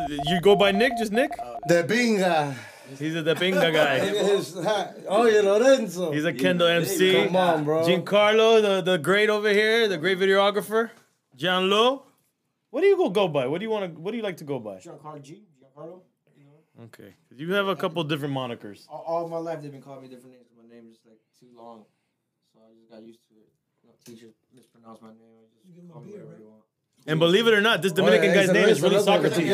You go by Nick? Just Nick? The Binga. He's a the Binga guy. Oh, yeah, Lorenzo. He's a Kendall MC. Come on, bro. Giancarlo, the great over here, the great videographer. Gianlo. What do you go by? What do you like to go by? Giancarlo. Okay. You have a couple different monikers. All my life they've been calling me different names. My name is like too long, so I just got used to it. Teachers mispronounce my name. I just call me whatever you want. And believe it or not, this Dominican guy's name is really Socrates.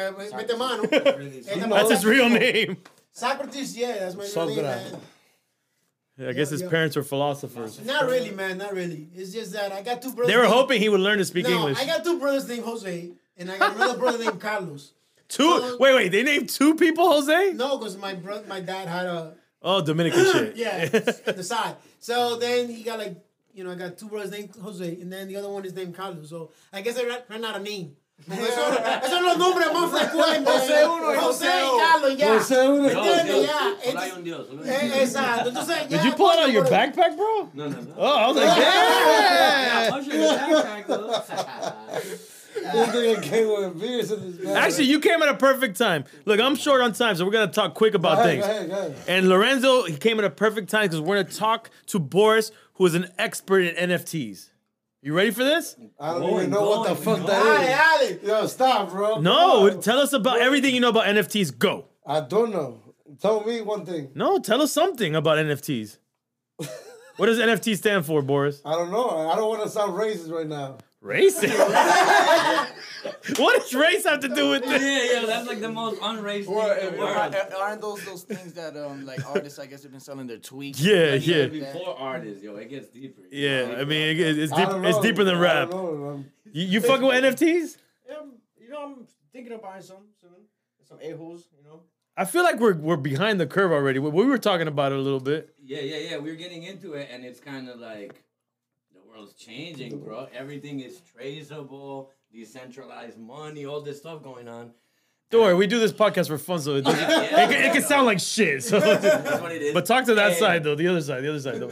That's his real name. Socrates, yeah, that's my real name, man. Yeah, I guess his parents were philosophers. Not really, man, not really. It's just that I got two brothers. They were hoping he would learn to speak English. I got two brothers named Jose, and I got another brother named Carlos. Wait, they named two people Jose? No, because my dad had a... Oh, Dominican shit. Yeah, at the side. So then he got like, I got two brothers named Jose, and then the other one is named Carlos. So I guess I ran out of name. Esos son los nombres más frecuentes. José uno y José y Carlos, ya. José uno y ¿Entiendes? Ya. Exacto. Entonces, did you pull it out of your backpack, bro? No. Oh, I was like, yeah. I'll show you the backpack, though. Actually, you came at a perfect time. Look, I'm short on time, so we're going to talk quick about things. Go ahead. And Lorenzo, he came at a perfect time because we're going to talk to Boris, who is an expert in NFTs. You ready for this? I don't even know what the fuck that is. Yo, stop, bro. No, tell us about everything you know about NFTs. Go. I don't know. Tell me one thing. No, tell us something about NFTs. What does NFT stand for, Boris? I don't know. I don't want to sound racist right now. Racist? What does race have to do with this? Yeah, that's like the most unracist thing in the world. Aren't those things that like artists, I guess, have been selling their tweets? Yeah. Before artists, it gets deeper. Yeah, I mean, it's deep. It's deeper than rap. You fucking with NFTs? I'm thinking of buying some soon. Some a-holes, I feel like we're behind the curve already. We were talking about it a little bit. Yeah. We're getting into it, and it's kind of like the world's changing, bro. Everything is traceable, decentralized money, all this stuff going on. Don't worry, we do this podcast for fun, so it can sound like shit. So that's what it is. but talk to that side though, the other side. Though.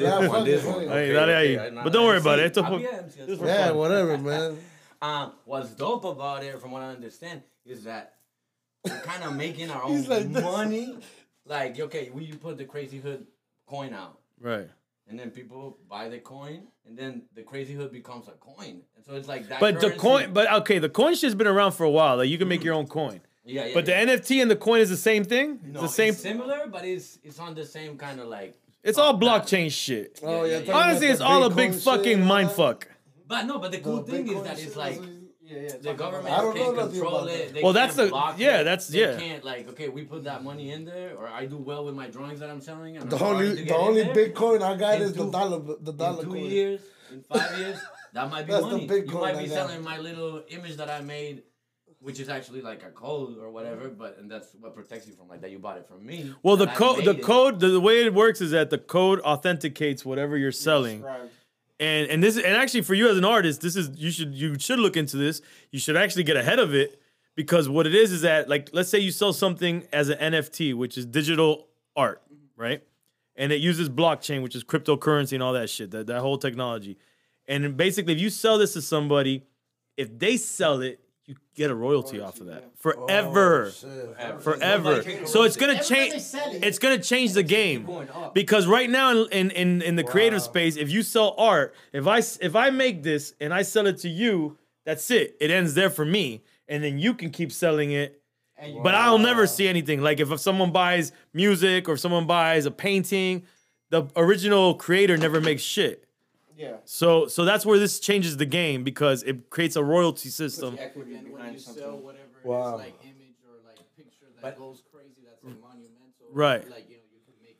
But don't worry about it. Yeah, whatever, man. What's dope about it, from what I understand, is that we're kind of making our own money. Like, okay, you put the Crazy Hood coin out, right? And then people buy the coin, and then the Crazy Hood becomes a coin, and so it's like that. But the coin shit's been around for a while. Like, you can make your own coin. Yeah. But the NFT and the coin is the same thing? No, it's the same. It's similar, but it's on the same kind of like... It's all blockchain shit. Oh, yeah. Honestly, it's all a big fucking mindfuck. But the cool thing is that it's like... The government I don't can't know control it. They well, can't that's the... block Yeah, it. that's... They Yeah. can't, like, okay, we put that money in there, or I do well with my drawings that I'm selling. And The only Bitcoin I got is the dollar in 2 coin. years, in 5 years, that might be That's the money. Bitcoin You might I be got. selling my little image that I made, which is actually like a code or whatever, and that's what protects you from like that. You bought it from me. Well, the way it works is that the code authenticates whatever you're selling. And actually for you as an artist, you should look into this. You should actually get ahead of it, because what it is that, like, let's say you sell something as an NFT, which is digital art, right? And it uses blockchain, which is cryptocurrency and all that shit, that whole technology. And basically, if you sell this to somebody, if they sell it, you get a royalty off of that forever. Forever. So it's gonna change. It's gonna change the game, because right now in the creative space, if you sell art, if I make this and I sell it to you, that's it. It ends there for me, and then you can keep selling it. But I'll never see anything. Like if someone buys music or if someone buys a painting, the original creator never makes shit. Yeah. So that's where this changes the game, because it creates a royalty system. When you sell whatever it is, like image or like picture that goes crazy, that's like monumental. Right. Like, you could make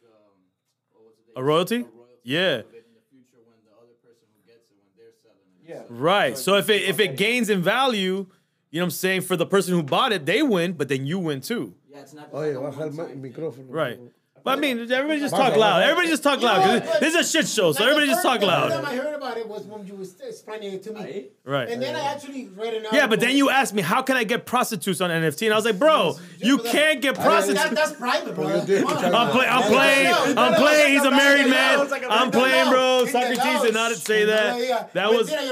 a royalty? Yeah. In the future, when the other person who gets it, when they're selling it. Yeah. Right. So if it gains in value, you know what I'm saying, for the person who bought it, they win, but then you win too. Yeah, it's not. Oye, baja el micrófono. Right. But I mean, everybody just talk loud. Everybody just talk loud. 'Cause this is a shit show, so everybody just talk The loud. first time I heard about it was when you was explaining it to me. Right. And then I actually read an article. Yeah, but then you asked me, how can I get prostitutes on NFT? And I was like, bro, you can't get prostitutes. That's private, bro. I'm playing. He's a married man. I'm playing, bro. Socrates did not say that. That was a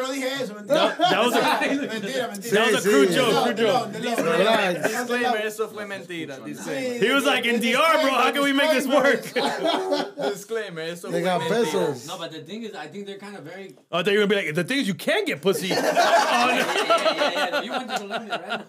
crude joke. Disclaimer, eso fue mentira. Disclaimer. He was like, in DR, bro, how can we make this work? Disclaimer, eso They fue got mentira. pesos. No, but the thing is, I think they're kind of very. I thought you were gonna be like, the thing is, you can get pussy. Yeah. You went to Colombia, right?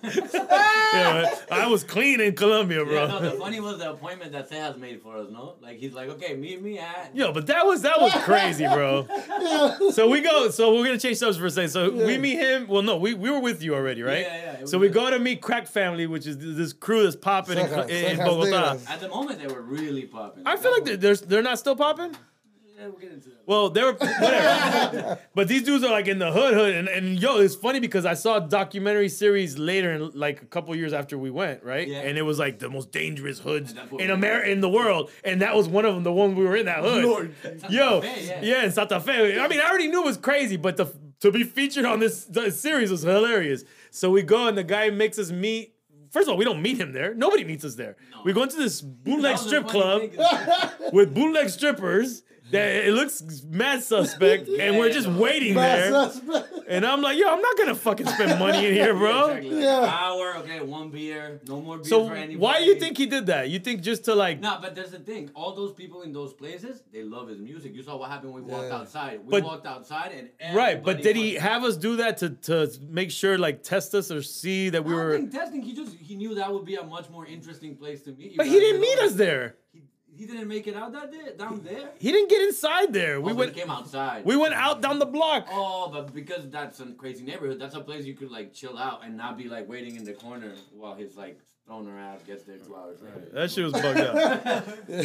Yeah, I was clean in Colombia, bro. Yeah, no, the funny was the appointment that Sejas made for us, no? Like, he's like, okay, meet me at... Yo, but that was crazy, bro. So we're gonna change subjects for a second. So we meet him. Well, no, we were with you already, right? Yeah. So we go to meet Crack Family, which is this crew that's popping in Bogota. At the moment, they were really popping. I feel like they're not still popping. Yeah, we'll get into that. Well, they were whatever. But these dudes are like in the hood, and yo, it's funny because I saw a documentary series later, like a couple years after we went, right? Yeah. And it was like the most dangerous hoods in America, in the world, and that was one of them. The one we were in that hood. Yo, yeah, in Santa Fe. I mean, I already knew it was crazy, but to be featured on this series was hilarious. So we go, and the guy makes us meet. First of all, we don't meet him there. Nobody meets us there. No. We go into this bootleg strip club with bootleg strippers. That it looks mad suspect, and we're just waiting there. And I'm like, yo, I'm not gonna fucking spend money in here, bro. Exactly. Like, hour, okay, one beer, no more beer so for anybody. Why do you think he did that? You think just to like? No, but there's the thing. All those people in those places, they love his music. You saw what happened when we walked outside. We walked outside, and right. But did he have us do that to make sure, like, test us or see that we were? I think testing. He knew that would be a much more interesting place to meet you. But he didn't meet us there. He didn't make it out down there? He didn't get inside there. We came outside. We went out down the block. Oh, but because that's a crazy neighborhood, that's a place you could like chill out and not be like waiting in the corner while his like stoner ass gets there 2 hours later. That shit was bugged out.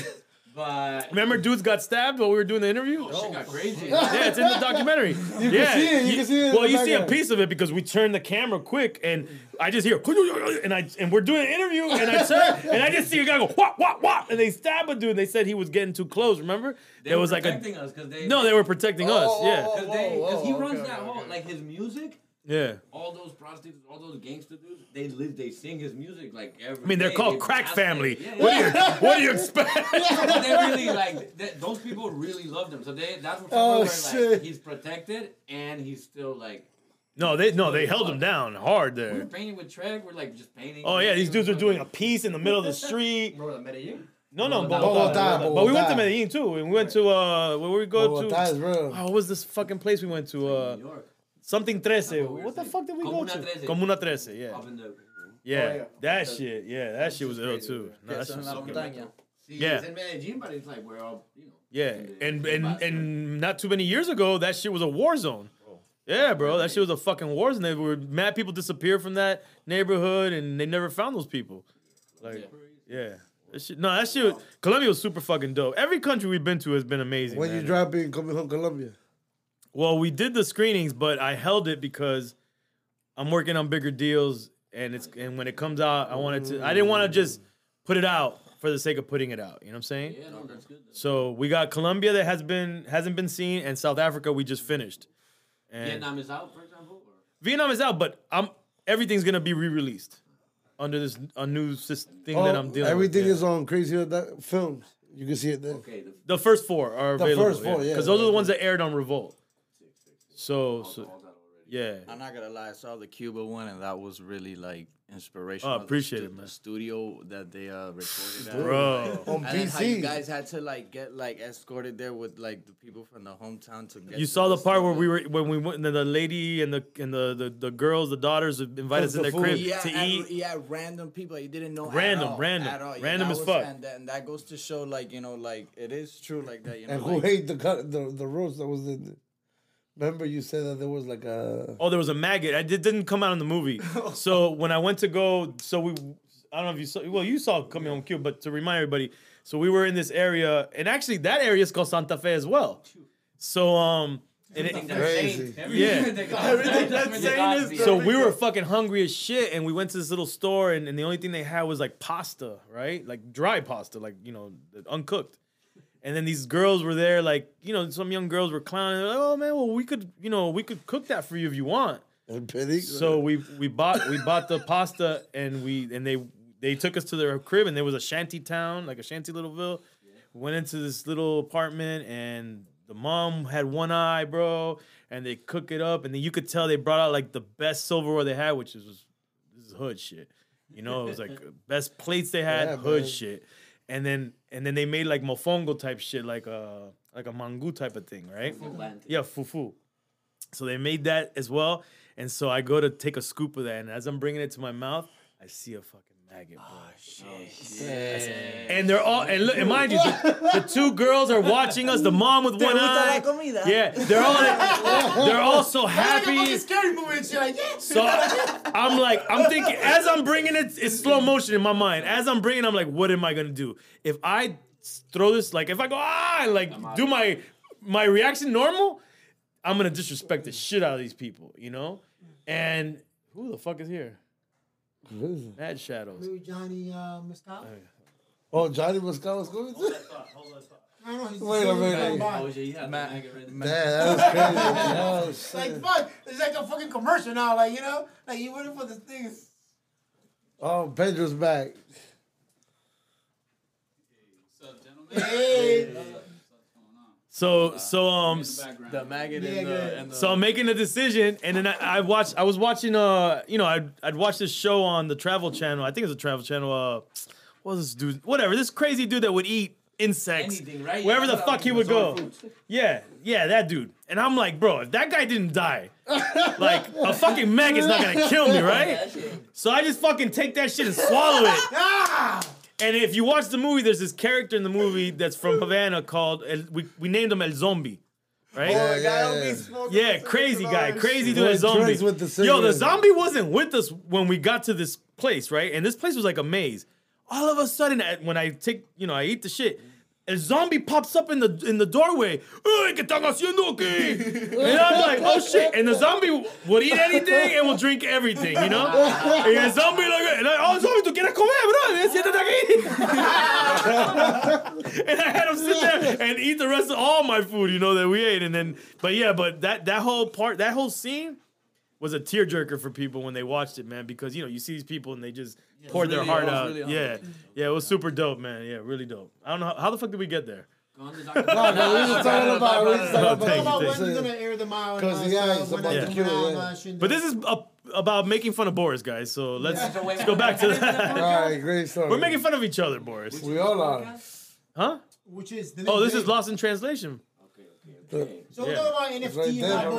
But remember, dudes got stabbed while we were doing the interview. Oh, shit got crazy. Yeah, it's in the documentary. You can see it. You can see it. Well, you see a piece of it because we turned the camera quick, and I just hear and we're doing an interview, and I turn and I just see a guy go wah, and they stab a dude. And they said he was getting too close. Remember? They were protecting us because they were protecting us. Yeah, because he runs that whole like his music. Yeah. All those prostitutes, all those gangster dudes, they sing his music like every I mean, they're day. called Crack Family. Yeah. What do you expect? But they really like those people really love them. So that's where like he's protected and he's still like. No, they held him down hard there. We were painting with Treg. We're like just painting. Oh yeah, these dudes are doing a piece in the middle of the street. Bro, Medellin? No, Bogota. But we went to Medellin too. And we went to where we go to? What was this fucking place we went to? New York. Something 13. What the fuck did we go to? Comuna 13, yeah. Yeah, that shit. Yeah, that shit was ill too. No, that shit was so good. Yeah. It's in Medellin, but it's like we're all, Yeah, and not too many years ago, that shit was a war zone. Yeah, bro, that shit was a fucking war zone. They were mad people disappeared from that neighborhood, and they never found those people. Like, yeah. That shit. Colombia was super fucking dope. Every country we've been to has been amazing. When you dropping coming home Colombia? Well, we did the screenings, but I held it because I'm working on bigger deals, and when it comes out, I didn't want to just put it out for the sake of putting it out. You know what I'm saying? Yeah, no, that's good. So we got Colombia that hasn't been seen, and South Africa we just finished. And Vietnam is out, for example. Or? Vietnam is out, but everything's gonna be re-released under a new thing that I'm dealing with. Everything is on Crazy Films. You can see it there. Okay. The first 4 are available. The first 4, yeah. Because those are the ones that aired on Revolt. So yeah. I'm not gonna lie, I saw the Cuba one and that was really like inspirational. Oh, appreciate it, man. The studio that they recorded at. Bro. On and then how you PC. guys had to like get like escorted there with like the people from the hometown to get. You saw the part where when we went, and the lady and the girls, the daughters invited us in their crib to eat. Yeah, random people you didn't know. Random. Yeah, Random as fuck. And that goes to show like like it is true like that. And who ate the roast that was in it? Remember you said that there was like a... Oh, there was a maggot. It didn't come out in the movie. So when I went to go... I don't know if you saw... Well, you saw Coming Home Cute, but to remind everybody, so we were in this area, and actually that area is called Santa Fe as well. So Everything that's Crazy. saying- Yeah. Everything that's saying is So we were fucking hungry as shit, and we went to this little store, and the only thing they had was like pasta, right? Like dry pasta, like, you know, uncooked. And then these girls were there, like, you know, some young girls were clowning. They're like, oh man, well we could cook that for you if you want. And pity. So we bought the pasta, and they took us to their crib, and there was a shanty town, like a shanty littleville. We went into this little apartment, and the mom had one eye, bro, and they cook it up, and then you could tell they brought out like the best silverware they had, which this is hood shit. You know, it was like best plates they had, Yeah, hood man. shit. And then they made like mofongo type shit, like a mangu type of thing, right? Yeah, fufu. So they made that as well. And so I go to take a scoop of that, and as I'm bringing it to my mouth, I see a fucking maggot, bro. And they're all, and look, and mind you, the two girls are watching us. The mom with one eye. Yeah, they're all so happy. Scary movie and shit like, yeah. So I'm thinking, as I'm bringing it, it's slow motion in my mind. As I'm bringing, I'm like, what am I gonna do? If I throw this, like, if I go and like do my reaction normal, I'm gonna disrespect the shit out of these people, you know? And who the fuck is here? Mad Shadows. Maybe Johnny Moscato? Oh, Johnny Moscato was going to? I don't know. He's Wait a minute. Oh, yeah, you had the maggot ready. Damn, that was crazy. Like, fuck. It's like a fucking commercial now. Like, you know? Like, you waiting for the things. Oh, Pedro's back. What's up, gentlemen? Hey. What's going on? So In the background. The maggot Yeah, and the So I'm making a decision, and then I was watching, you know, I'd watch this show on the Travel Channel. I think it's a Travel Channel. What was this dude? Whatever, this crazy dude that would eat insects Anything, right? wherever Yeah, the that's fuck what he I would was go. doing. Yeah, that dude. And I'm like, bro, if that guy didn't die, like a fucking maggot's not gonna kill me, right? So I just fucking take that shit and swallow it. Ah! And if you watch the movie, there's this character in the movie that's from Havana called we named him El Zombie. Right? Yeah, crazy guy. Crazy dude, a zombie. Drugs with the Yo, the cigarette. zombie wasn't with us when we got to this place, right? And this place was like a maze. All of a sudden, when I I eat the shit, a zombie pops up in the doorway. Hey, ¿qué están haciendo aquí? And I'm like, oh shit. And the zombie would eat anything and will drink everything, you know? And the zombie like, oh, zombie, ¿tú quieres comer, bro? Siéntate aquí. And I had him sit there and eat the rest of all my food, you know, that we ate. And then, but that whole scene was a tearjerker for people when they watched it, man, because, you know, you see these people and they just poured their heart out. Yeah, it was super dope, man. Yeah, really dope. I don't know, how the fuck did we get there? No, we were talking about thank you, About thank when we're gonna air them out. Because and the stuff, guys when about I to come kill out, it, yeah. shit. But this is about making fun of Boris, guys, so let's go back to that. All right, great story. We're making fun of each other, Boris. We all are. Huh? Which is the Oh, next this is day. Lost in Translation. So we're Yeah. talking about NFT right and there, that bro.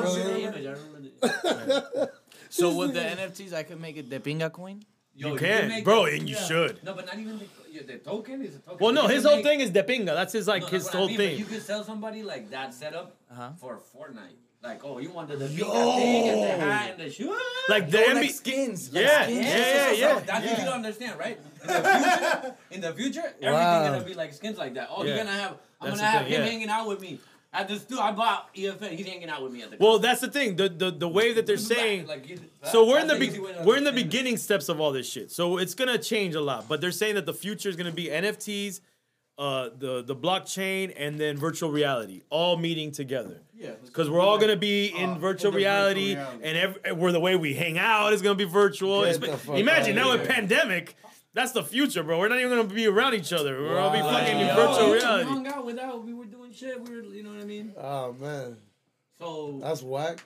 bullshit. So with the NFTs, I could make it the pinga coin. You can, bro, and you should. No, but not even the token is a token. Well, no, You his can whole make- thing is de pinga. That's his No, his that's what I whole mean, but thing. You could sell somebody like that setup for Fortnite. Like, oh, you wanted the big Yo. thing and the hat and the shoe. Like the Like NBA skins. Yeah, skins. yeah. That's what you don't understand, right? In the future, everything's gonna be like skins like that. Oh, Yeah. you're gonna have. I'm That's gonna the have thing, him yeah. hanging out with me at the studio. I bought EFN. He's hanging out with me at the. Well, that's the thing. The way that they're saying. So we're in the beginning steps of all this shit. So it's gonna change a lot. But they're saying that the future is gonna be NFTs, the blockchain, and then virtual reality all meeting together. Yeah. Because we're all gonna be in virtual the reality, virtual and where the way we hang out is gonna be virtual. Get the fuck Imagine outta now here. with pandemic, that's the future, bro. We're not even gonna be around each other. We're gonna be Wow. fucking in Yeah. virtual We reality. hung out without. We were doing shit. We were, you know what I mean. Oh, man. So That's whack.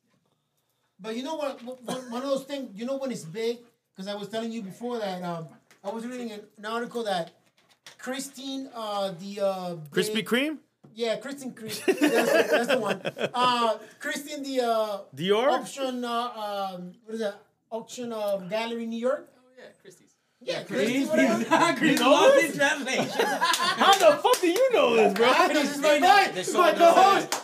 But you know what? One of those things. You know when it's big? Because I was telling you before that I was reading an article that Christine, Krispy big- Kreme, Yeah, Christine Kreme. That's the one. Christine, the Dior. auction. What is that? Auction gallery, New York. Oh yeah, Christie's. Yeah, Christine. Whatever. Lost in translation. How the fuck do you know this, bro? This is my guy. This is my co-host.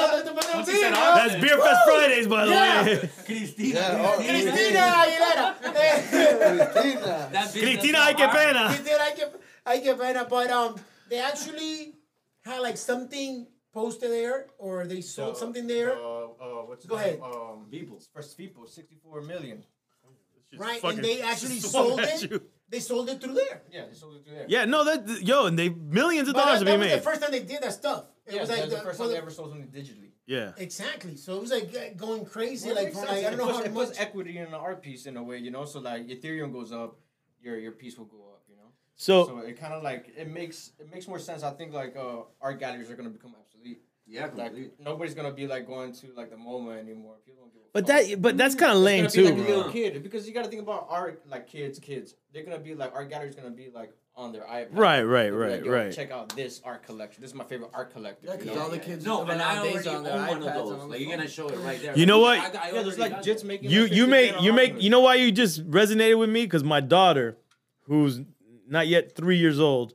That's Beer Fest Fridays, by the Yeah. way. Cristina. Yeah, Cristina Aguilera. Cristina. That bitch Cristina, that's ay, qué so hard. pena. Cristina, I get better, but they actually had like something posted there or they sold something there. What's Go ahead. Beeples. First People, 64 million. Right, fucking and they actually swung sold at it. you. They sold it through there. Yeah, they sold it through there. Yeah, no, and they millions of But dollars to that be was the made. first time they did that stuff. It was like that's the first time they ever sold something digitally. Yeah. Exactly. So it was like going crazy. Well, Like it from makes like I sense. don't know It how puts much. equity in the art piece in a way, you know. So like Ethereum goes up, your piece will go up, you know. So So it kind of like it makes more sense. I think like art galleries are gonna become obsolete. Yeah, Like completely. nobody's gonna be like going to like the MoMA anymore. People don't give a but fuck. that's kind of lame It's gonna too, be like a bro. little kid because you got to think about art like kids. They're gonna be like art gallery's gonna be like on their iPad. Right, They'll be like, Yo, right. Check out this art collection. This is my favorite art collector. Yeah, you because know? all the kids No, and I nowadays already on own their one of iPads those. and on Like the you're gonna phone. show it right there. You know what? Yeah, there's like jits making. You like you 50 make grand you on make Robinhood. you know why you just resonated with me? Because my daughter, who's not yet 3 years old,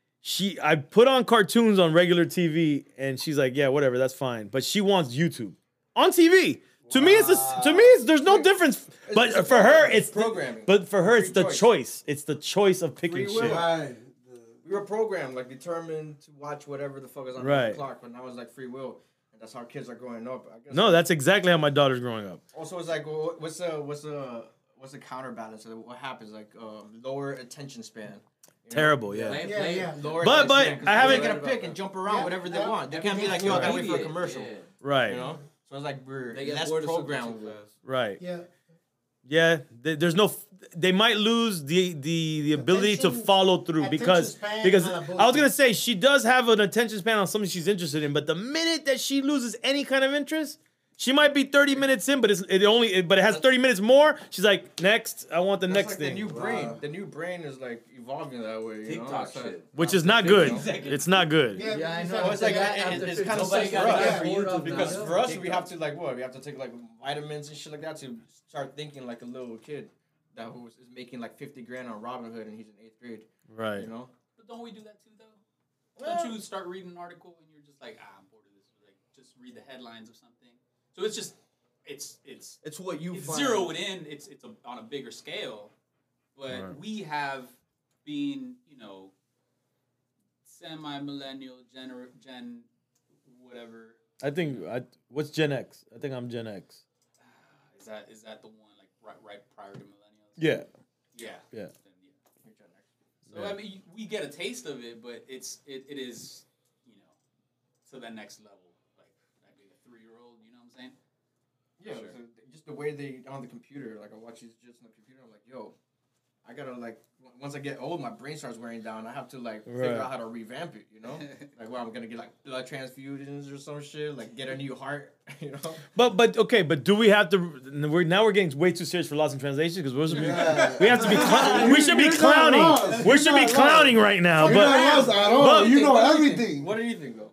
I put on cartoons on regular TV and she's like, yeah, whatever, that's fine. But she wants YouTube on TV. To me, there's no difference. But for her, it's programming. But for her, it's Free the choice. choice. It's the choice of picking Free will. shit. Right. We were programmed, like determined to watch whatever the fuck is on Right. the clock, but now it's like free will, and that's how kids are growing up. I guess. No, that's exactly how my daughter's growing up. Also, it's like, what's the counterbalance of what happens? Like lower attention span. You know? Terrible, yeah. Yeah. Lower But- attention but span, 'cause I haven't- they get a pick and jump around whatever they want. They can't be like, yo, I gotta wait for a commercial. Yeah. Right. You know, so it's like we're They get less bored of something programmed. too fast. Right. Yeah. Yeah. There's no. They might lose the ability to Attention- follow through attention because span because on a boat. I was gonna say she does have an attention span on something she's interested in, but the minute that she loses any kind of interest, she might be 30 minutes in, but it has 30 minutes more. She's like, next, I want the That's next like thing, the new brain. The new brain is like evolving that way. You know? TikTok It's like- shit. which is not good. Exactly. It's not good. Yeah, Yeah, I know. Well, it's like After it's 50, kind of nobody sucks got for us time for YouTube because now. for us we have to like what we have to take like vitamins and shit like that to start thinking like a little kid that is making like 50 grand on Robinhood and he's in 8th grade. Right. You know. But don't we do that too, though? Don't you start reading an article and you're just like, I'm bored of this. Like, just read the headlines of something. So it's just, it's what you find. zero it in. It's on a bigger scale, but Right. we have been, semi-millennial, gen, whatever. I think what's Gen X? I think I'm Gen X. Is that the one like right prior to millennials? Yeah. Yeah. Yeah. Then, So Yeah. I mean, we get a taste of it, but it is, to that next level. Like maybe a 3-year-old. You know what I'm saying? Yeah. Sure. So just the way they on the computer, like I watch these jits on the computer, I'm like, yo, I gotta like once I get old, my brain starts wearing down. I have to like Right. figure out how to revamp it. You know, like well, I'm gonna get like blood transfusions or some shit, like get a new heart. You know. But okay, but do we have to? We're getting way too serious for Lost in Translation because we have to be. We should be You're not clowning. lost. We You're should be not clowning right now. You're not But lost at all. but- You know What do you everything. think? What do you think though?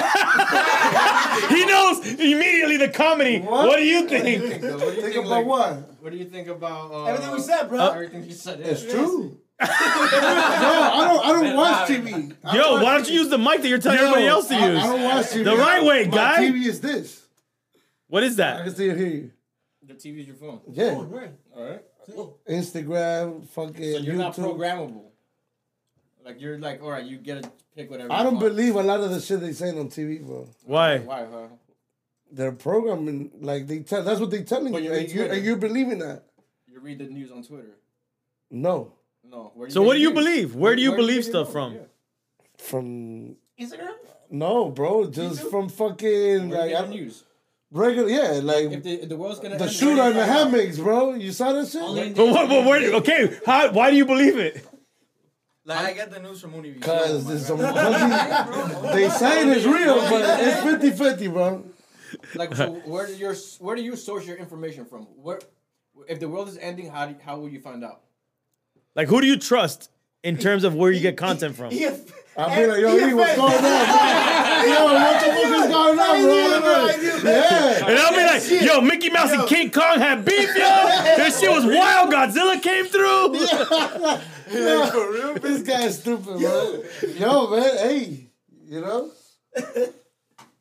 he knows immediately the comedy. What do you think? What do you Think think about like, what? What do you think about Everything we said, bro. Everything you said. It's true. No, I don't watch TV. Yo, why don't you use the mic that you're telling everybody else to use? I don't watch TV. The right way, My guy. TV is this. What is I can that? see it here. The TV is your phone. Yeah. Right. All right. Instagram, fucking So you're not YouTube. programmable. Like you're like, all right, you get to pick whatever. I you don't want. believe a lot of the shit they saying on TV, bro. Why? Why? Huh? They're programming, like they tell. That's what they telling But you, you and read you Twitter. and you believing that? You read the news on Twitter. No, No. Where So what do you get your news? believe? Where do you Where believe get your stuff news? from? Yeah. from Instagram? no, bro, just from fucking Where like you get I- your news? regular, yeah, like If the world's gonna the end, shooter and the right now, hammocks, bro. You saw that shit? But where? Okay, why do you believe it? Like, I get the news from Univision. Cause there's some they saying it's real, but it's 50-50, bro. Like, so where do you source your information from? Where, if the world is ending, how will you find out? Like, who do you trust in terms of where you get content from? I'll be like, yo, E, what's going on, bro? Yo, what the fuck is going on, bro? Yeah. And I'll be like, yo, Mickey Mouse and King Kong had beef, yo. This shit was wild. Godzilla came through. Yeah, for real? This guy's stupid, bro. Yo, man, hey, you know?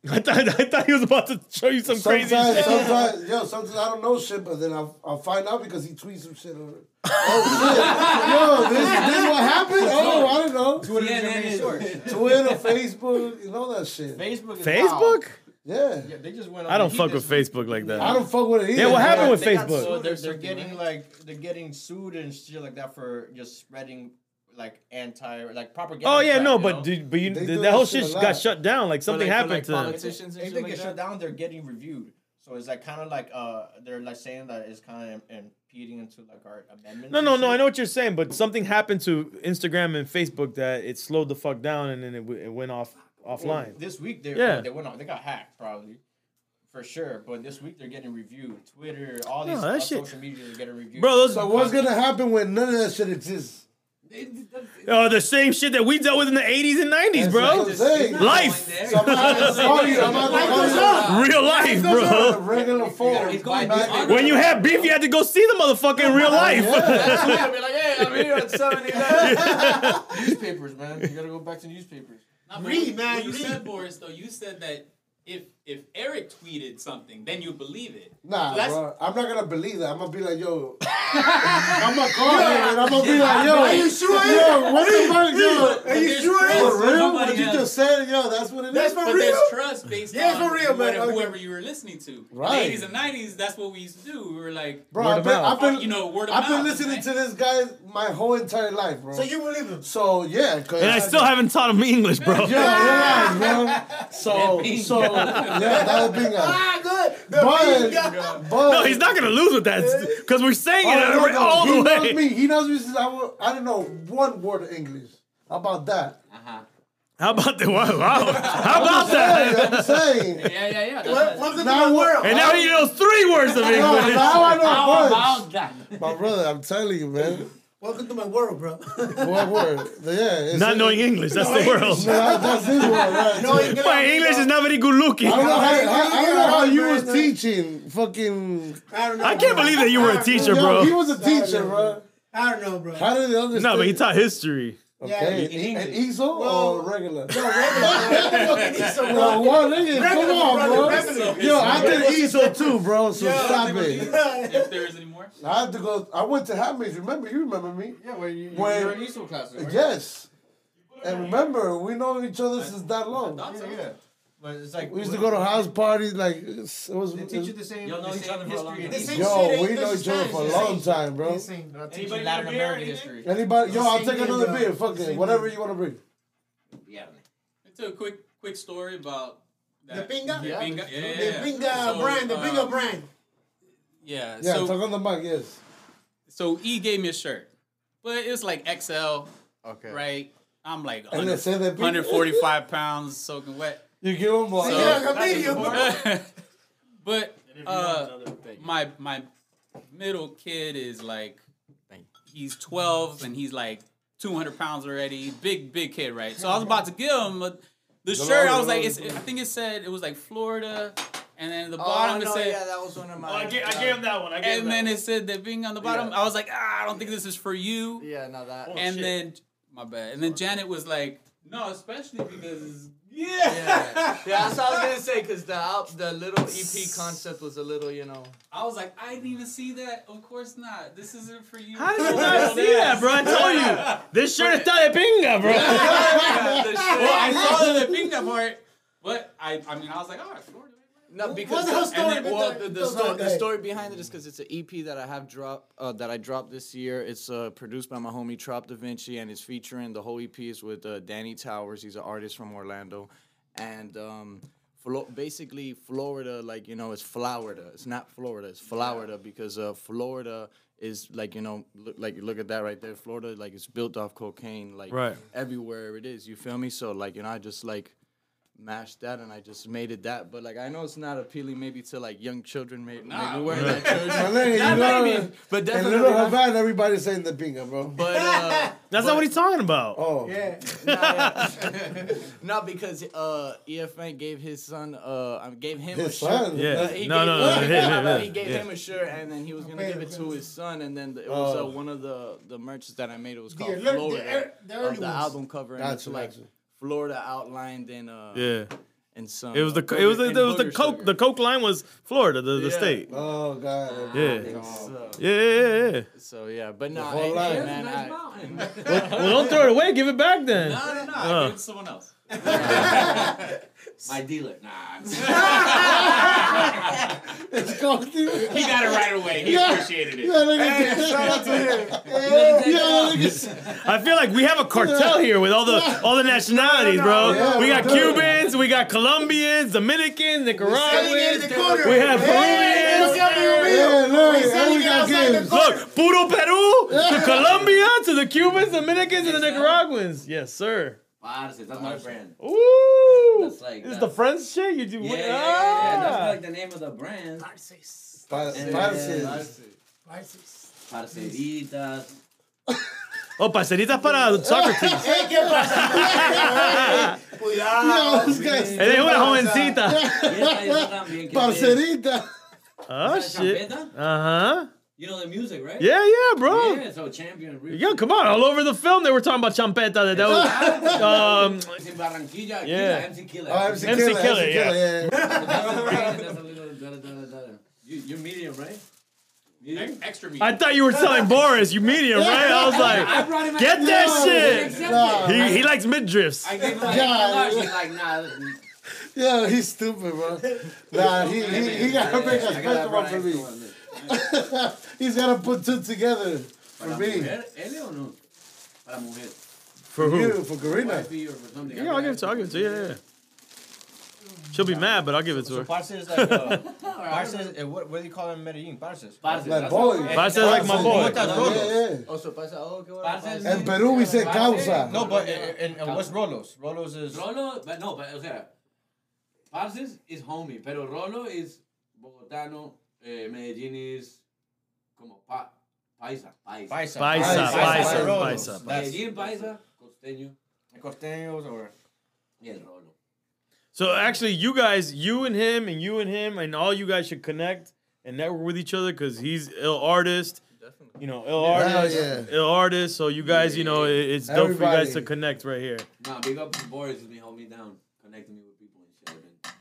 I thought he was about to show you some crazy Sometimes, shit. sometimes I don't know shit, but then I'll find out because he tweets some shit on it. Oh shit! Yo, this is what happened? Oh, I don't know. Twitter is your main source. Twitter, Facebook, you know that shit. Facebook. Is Facebook? Yeah. Yeah, they just went. I don't fuck with Facebook like that. I don't fuck with it either. Yeah, what happened with They got Facebook? sued, they're getting they're getting sued and shit like that for just spreading like propaganda. Oh yeah, crap, no, you but know? that do whole that shit shit a got lot. shut down. Like something happened to them. If politicians and they shit get like shut that. down, they're getting reviewed. So it's like kind of like they're like saying that it's kind of impeding into like our amendments. No, and no, no. shit. I know what you're saying, but something happened to Instagram and Facebook that it slowed the fuck down, and then it went offline. Well, this week they went on. They got hacked probably. For sure, but this week they're getting reviewed. Twitter, all these that shit- social media are getting reviewed. Bro, those So what's gonna happen when none of that shit exists? the same shit that we dealt with in the 80s and 90s, That's bro. what I'm saying. Life, So I'm gonna call you. I'm gonna call you. real life, A bro. regular phone. It's going Back- When you had beef, you had to go see the motherfucker in real life. I'll be like, hey, I'm here at 7-Eleven. Newspapers, man. You gotta go back to newspapers. Nah, but Read, man, What you read. said, Boris, though, you said that if Eric tweeted something, then you believe it. Nah, So that's- bro. I'm not gonna believe that. I'm gonna be like, yo. I'm gonna call him and I'm gonna be like, yo. Are you sure? Yo, what the fuck, yo? Are you There's sure? trust. For real? Somebody What you else. just said, yo, that's what it is. That's for But real? there's trust based Yeah, on for real, man. whoever, Okay. whoever you were listening to. Right. In the 80s and 90s, that's what we used to do. We were like, Bro, Word I've of been, mouth. I've been, you know, word of I've been mouth, listening man. to this guy my whole entire life, bro. So you believe him? So yeah, cause And I still haven't taught him English, bro. Yeah, relax, bro. So yeah, that would be Ah, good. The But No, he's not gonna lose with that because we're saying it all he the knows way. me. He knows me since I don't know one word of English. How about that? How about that? Wow. How about that? I'm saying. Yeah. Welcome to Now my what- world. And now he knows 3 words of No, English. now I know How words. about that? My brother, I'm telling you, man. Welcome to my world, bro. What word? Yeah. It's Not knowing English, that's the world. No, that's his word, right? No, you My English is not very good looking. I don't know I don't know how you was Man. teaching fucking. I don't know. I can't believe that you were a teacher, Yo, bro. he was a teacher, bro. I don't know, bro. How did they understand? No, but he taught history. Okay, Yeah, an easel Well, or regular? No, regular. So, Well, what nigga? Come Regular, on, brother, bro. regular. Yo, I did easel too, bro. So stop it. If there is any more. I had to go. I went to Handmaids. Remember? You remember me? Yeah, you When- were in ESOL classes, right? Yes. And remember, we know each other since that long. Yeah. But it's like We used to go to house parties. Like it was. They teach you the same. You'll know the each same other for a long history. time. The same Yo, shit, we English know and each other Spanish, for a the long same. time, bro. The same. They'll teach Anybody you Latin want a beer or American anything? history. Anybody? Yo, I'll Same take thing, another bro. beer. Fuck it. Same Whatever thing. you want to bring. Yeah. It's a quick story about that. The pinga? The Yeah. pinga. The Yeah. Pinga So, brand, the Pinga brand. Yeah. Yeah, So talk on the mic. Yes. so E gave me a shirt, but it's like XL, Okay. right? I'm like And they say that 145 pounds soaking wet. you give them one. So- Yeah, like a medium. But my middle kid is like, he's 12 and he's like 200 pounds already. Big kid, right? So I was about to give him the shirt. I was like, I think it said it was like Florida, and then the bottom it said. that was one of my. I gave him that one. And then it said that being on the bottom, I was like, I don't think this is for you. Yeah, no, that. And then, my bad. And then Janet was like, no, especially because it's, Yeah, that's what I was gonna say because the little EP concept was a little, I was like, I didn't even see that. Of course not. This isn't for you. How did you not see that, bro? I told you. This shirt is de pinga, bro. Well, I saw the pinga part, but I mean, I was like, all right, Florida. No, What's because the whole story? well, Go the ahead. story behind it is because it's an EP that I have dropped that I dropped this year. It's produced by my homie Trop Da Vinci, and it's featuring the whole EP is with Danny Towers. He's an artist from Orlando, and basically Florida, like it's Florida. It's not Florida. It's Florida because Florida is like look at that right there. Florida like it's built off cocaine like Right. everywhere it is. You feel me? So like I just like mashed that and I just made it that. But like I know it's not appealing maybe to like young children, maybe wearing that church. My nigga, Not you know, maybe, but in definitely. Little not. Havana, everybody's saying the pinga, bro. But That's not what he's talking about. Oh. Yeah. not because EFN gave his son gave him His a shirt. son? Yeah. He No, gave- no, no. Him. He gave Yeah. him a shirt and then he was gonna give it to his son and then it was one of the merches that I made. It was called The Florida early of the ones. album cover and it's Gotcha, like gotcha. Florida outlined in Yeah. and some. It was the booger Coke. sugar. The Coke line was Florida, the state. Oh God. Yeah. So, Yeah. so yeah, but no, whole hey, life. man, I, Well, don't throw it away. Give it back then. No, I give it to someone else. My dealer. Nah. It's called. He got it right away. He appreciated it. Shout out to him. I feel like we have a cartel here with all the nationalities, bro. Yeah, we got we do. Cubans, we got Colombians, Dominicans, Nicaraguans. corner. We have Peruvians. Yeah, look, and we got games. Look, puro Peru to Colombia to the Cubans, Dominicans, and the Nicaraguans. Yes, sir. Parce, that's my brand. Ooh, That's like this is that. the French shit you do. Yeah. That's like the name of the brand. Parces. Parces. Parceritas. Oh, parceritas para Socrates. ¿Qué pasa? Cuidado. This guy's Él es una jovencita. Y esta también. Parcerita. Oh, shit. Uh-huh. You know the music, right? Yeah, bro. Yeah, so champion. Yo, come on. All over the film, they were talking about champeta. That was, In Barranquilla, aquí, Yeah. MC Killer. Oh, MC MC Killer, Killer, MC yeah. Killer, That's a little You're medium, right? Medium? Extra meat. I thought you were selling Boris. You medium, right? I was I brought him like, get that shit. Nah. He likes mid-drifts. I gave him like, God. He's like, nah. Yeah, he's stupid, bro. Nah, he gotta make a special one for me. He's gotta put two together for me. ¿Él o no? Para mujer. For who? You, for Karina. Wifey or for something. Yeah, I'll give it to you. Yeah. She'll be mad, but I'll give it to So her. Parce is like, Parce is, what do you call him in Medellin? Parces. Parce, My that's boy. what- Parce like my boy. Yeah. Also, pasa, oh, qué bueno. Parce En Peru we say causa. No, but what's Rolos? Rolos is... Rolo, but no, but o sea, Parces is homie, pero Rolo is Bogotano, Medellín is como paisa. Paisa. Paisa. Medellín, paisa, costeño, Costeños or... y el Rolo. So actually, you and him, and all you guys should connect and network with each other because he's ill artist. Definitely. You know, ill Hell artist, yeah. ill artist. So you guys, you know, it's dope for you guys Everybody. to connect right here. Nah, big up to Boris, who's been holding me down, connecting me with people and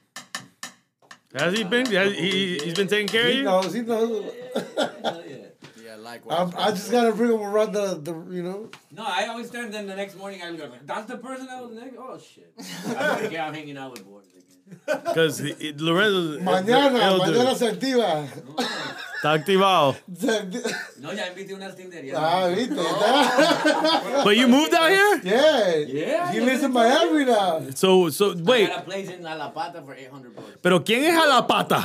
shit. Has he been? He's been taking care of He you? knows, he knows. Hell yeah. Yeah, likewise. I just gotta bring him around the you know. No, I always turn. Then the next morning I go, that's the person that was next. Oh shit! I'm hanging out with Boris again. Because Lorenzo. Mañana se activa. Está activado. No, ya invité unas Tinder. Ya. Ah, viste. But you moved out here? Yeah. Yeah, He yeah, lives in yeah. Miami now. So I wait. got a place in La Pata for $800. Pero ¿quién es a la pata?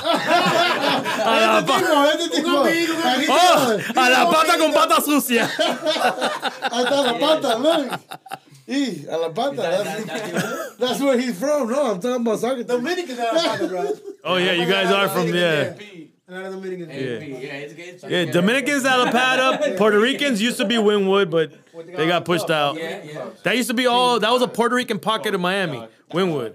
A la pata. Este tipo. Aquí Oh, está. a la pata con pata sucia. Ahí está la pata, look. Y, a la pata. That's where he's from. No, I'm talking about soccer. Dominicans are a bro. Oh yeah, you guys are from yeah. A lot of Dominicans. Yeah, Dominicans out of Pata. Puerto Ricans used to be Wynwood, but they got pushed out. Yeah, yeah. That used to be that was a Puerto Rican pocket of Miami. Wynwood.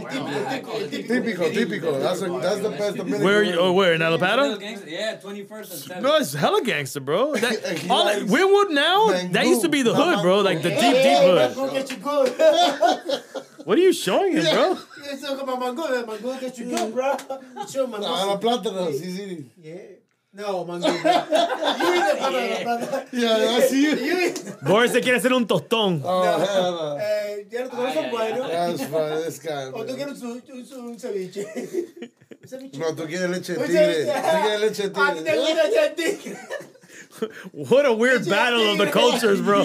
Típico. That's the best Dominican. Where in Alapata? Yeah, 21st and 7th. No, it's hella gangster, bro. Wynwood now, that used to be the hood, bro. Like the deep hood. Mango get you good. What are you showing him, bro? Let's talk about mango. Mango get you good, bro. Show mango. A la plátano, sí. Yeah. No, mango. You eat the banana. Yeah, I see you. You eat. Boris se quiere hacer un tostón. Oh, hell no. Ya no te conoces bueno. That's fine, this guy. O tú Man. quieres un ceviche. Un ceviche. No, tú quieres leche de Un tigre. ceviche. Tú quieres leche de Ah, tú te tigre. gusta leche de tigre. What a weird battle of the cultures, bro.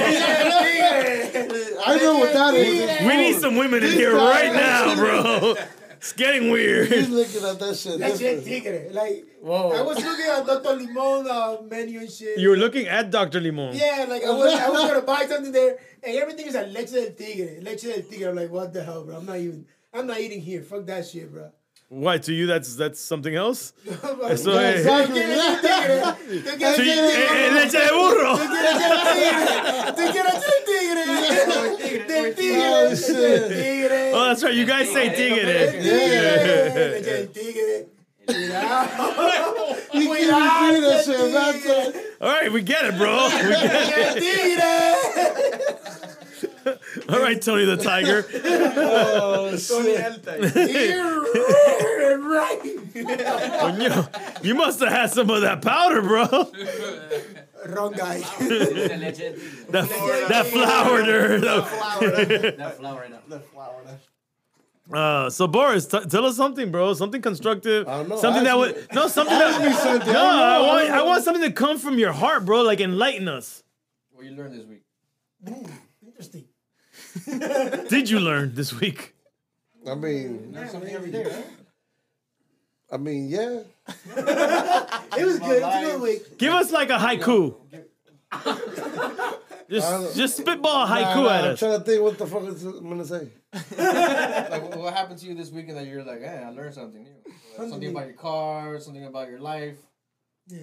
I know what that is. We need some women in here right now, bro. It's getting He's weird. looking at that shit. Leche de different. tigre. Like, Whoa. I was looking at Dr. Limon menu and shit. You were looking at Dr. Limon. Yeah, like I was gonna buy something there, and everything is like leche del tigre. I'm like, what the hell, bro? I'm not eating here. Fuck that shit, bro. Why, to you, that's something else? So, Yeah, exactly. Tú quieres So you- tigre. leche de burro. Tú quieres tigre. Del tigre. Oh, Leche shit. del tigre. Oh, that's right. You guys say tigre. Leche del tigre. Cuidado. Cuidado. that shit, that's it. All right, we get it, bro. We get it. Leche del tigre. All right, Tony the Tiger. Oh, shit. You must have had some of that powder, bro. Wrong guy. That flour there. That flower right now. So Boris, tell us something, bro. Something constructive. I don't know. Something that would something that. No, I want something to come from your heart, bro. Like enlighten us. What you learned this week? Interesting. Did you learn this week? I mean, Something every day, right? I mean, yeah. It was good. It was a good week. Give us like a haiku. Just spitball a haiku at I'm us. trying to think what the fuck I'm gonna say. Like, what happened to you this weekend that you're like, hey, I learned something new? Like, something about your car, something about your life. Yeah.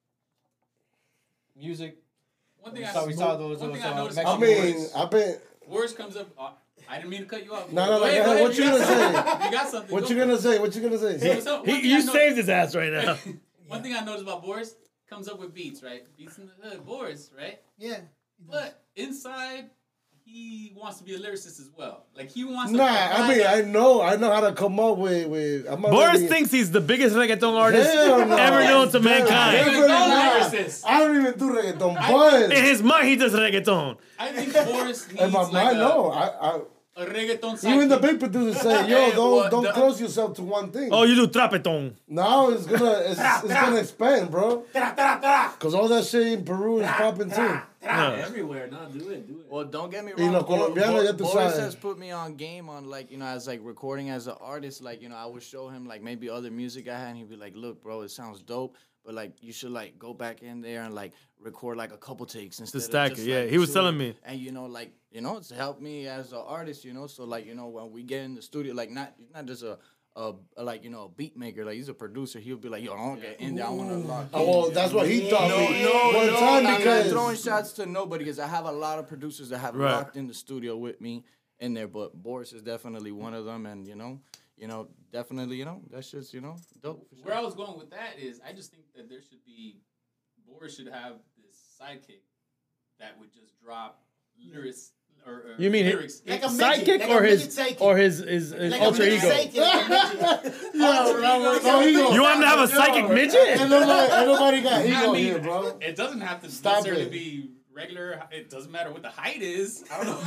Music. One thing We saw those. one thing I noticed I about mean, Boris, I've been. Boris comes up. I didn't mean to cut you off. No, Go ahead, what you gonna say? You got something. What Go you for it. gonna say? What you gonna say? So, one thing I You noticed- saved his ass right now. One thing I noticed about Boris, comes up with beats, right? Beats in the hood, Boris, right? Yeah. But inside, he wants to be a lyricist as well. Like he wants. Nah, to I mean, I know how to come up with. I'm not Boris really- thinks he's the biggest reggaeton artist Hell no. ever known to mankind. Definitely Reggaeton not. lyricist. I don't even do reggaeton, but In his mind, he does reggaeton. I think Boris needs in my like mind, no. a reggaeton Even the sidekick. big producers say, "Yo, Hey, well, don't the- close yourself to one thing." Oh, you do trapeton. Now it's gonna expand, bro. Cause all that shit in Peru is popping too. Everywhere, no, do it. Well, don't get me Y wrong. los colombianos ya tú Boris sabes. has put me on game on like, you know, as like recording as an artist. Like, you know, I would show him like maybe other music I had, and he'd be like, "Look, bro, it sounds dope, but like you should like go back in there and like record like a couple takes instead stack of just, it, yeah. like, He was two." telling me. And you know, like, you know, it's helped me as an artist, you know. So like, you know, when we get in the studio, like not just a like, you know, a beat maker, like he's a producer. He'll be like, "Yo, I want to get in there. I want to lock in." Oh, well, that's what he taught me. One time I'm not because throwing shots to nobody because I have a lot of producers that have Right. locked in the studio with me in there, but Boris is definitely one of them, and you know, definitely, you know, that's just, you know, dope. For Where sure. I was going with that is, I just think that there should be, Boris should have this sidekick that would just drop lyrics or You mean lyrics. Like a sidekick midget, like or a his midget sidekick. or his Like alter a midget ego? sidekick, like a midget. You want him to have a psychic midget? Ain't nobody got ego I mean, here, bro. it doesn't have to Stop necessarily it. be regular. It doesn't matter what the height is. I don't know.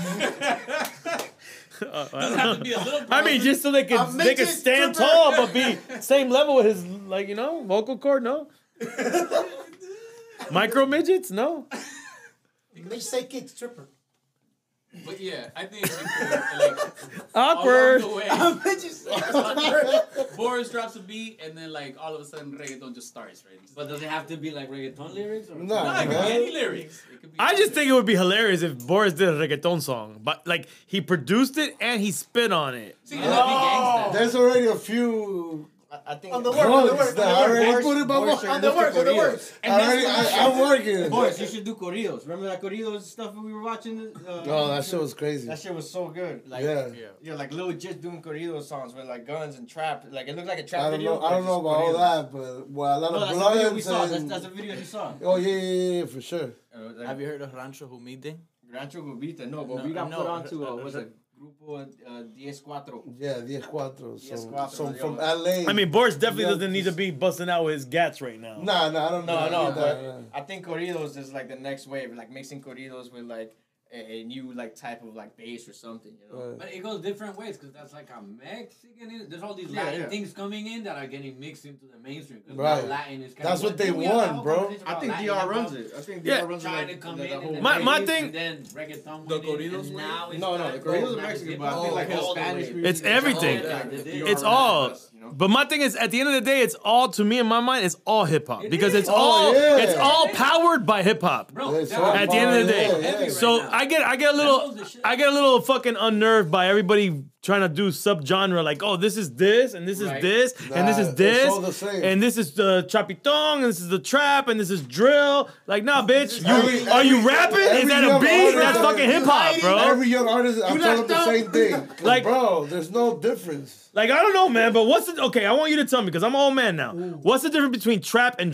doesn't have to be a little. I mean, just so they could midget stand stripper. tall but be same level with his, like, you know, vocal cord. No. Micro midgets, no. Midget sidekick stripper. But yeah, I think like Awkward. along the way, Midget stripper. Boris drops a beat, and then like all of a sudden reggaeton just starts, right? But does it have to be like reggaeton lyrics? Or Nah, No, it could be man. any lyrics. It could be I just think it would be hilarious if Boris did a reggaeton song, but like he produced it and he spit on it. See, that'd be gangsta. There's already a few I think On the work, on the work, that on the already work. put it by Boris my. On the works, on the works. And that's what I'm working. Boris, you should do corridos. Remember that corridos stuff we were watching? Oh, that shit was crazy. That shit was so good. Like, Yeah. yeah, like Lil Jit doing corrido songs with like guns and trap. Like it looked like a trap I don't video. know. I don't know about all that, but well, a lot No, of that's the video we bloods saw. and. That's the video you saw. Oh yeah, for sure. Have you heard of Rancho Humilde? Rancho Gubita? No, but No, we got no. put onto was a Grupo 10-4. Yeah, 10-4. So 10-4, from yo. LA. I mean, Boris definitely Yeah, doesn't need to be busting out with his gats right now. Nah, I don't know. No, Nah, but nah. I think corridos is like the next wave, like mixing corridos with like a new like type of like bass or something, you know. Right. But it goes different ways because that's like a Mexican. There's all these Yeah, Latin yeah. things coming in that are getting mixed into the mainstream. 'Cause Right. now Latin is kind That's of what they want, bro. I think DR runs it. I think Yeah. DR runs it. Trying like, to come the in whole and My- then my bass, thing- and then reggaeton The went in, corridos and were- now it's No, the time- corridos are now Mexican, it's but I think hip-hop like all his the Spanish way. music. It's everything. Yeah, Yeah, DR It's runs all. it, you know? But my thing is, at the end of the day, it's all, to me in my mind, it's all hip hop because it's Oh, all yeah. it's all powered by hip hop. Bro, It's that- all At the end of the day, Yeah, yeah. so right now. I get a That little knows the shit. fucking unnerved by everybody trying to do subgenre like, oh, this is this and this is Right. this and this Nah, is it's this all the same. and this is the chapitong and this is the trap and this is drill. Like, nah, bitch, Every- are you every- rapping? Is every that a young beat? artist- That's fucking hip hop, bro. Every young artist, I'm telling them the locked same thing. Like- Like, bro, there's no difference. Like, I don't know, man, but what's the okay? I want you to tell me because I'm an old man now. What's the difference between trap and drill?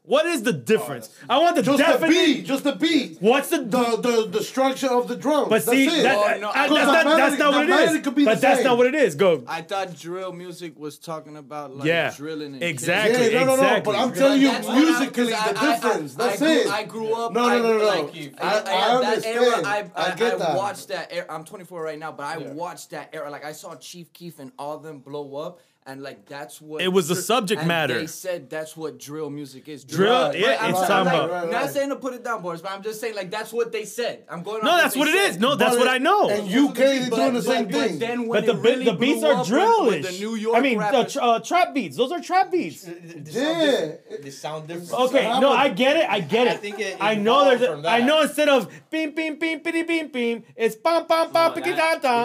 What is the difference? I want the Just the definite. beat. Just the beat. What's the The structure of the drums. But see, that's it. that's not what it melody could be is. the But that's same. not what it is. Go. I thought drill music was talking about like Yeah, drilling and exactly. Yeah, no. Exactly. But I'm telling you, That's what I'm- musically, 'cause the difference. That's I it. I grew up. No. Like, I that understand. era, I get that. watched that era. I'm 24 right now, but I watched that era. Like I saw Chief Keef and all of them blow up. And like that's what It was the subject and matter. They said that's what drill music is. Drill, yeah, I'm it's not- talking like, about. Not saying to put it down, boys, but I'm just saying like that's what they said. I'm going. No, off that's what it they is. said. No, that's what I know. And UK is doing the same thing. But then when But it really the beats blew are up drillish. with the New York I mean, rappers, the trap beats. Those are trap beats. Yeah. They sound different. Okay, no, I get it. I get it. I think it I know there's. evolved from I that. know instead of beam, beam, beam, bitty, beam, beam, it's pam, pam, pam, piki, ta, ta.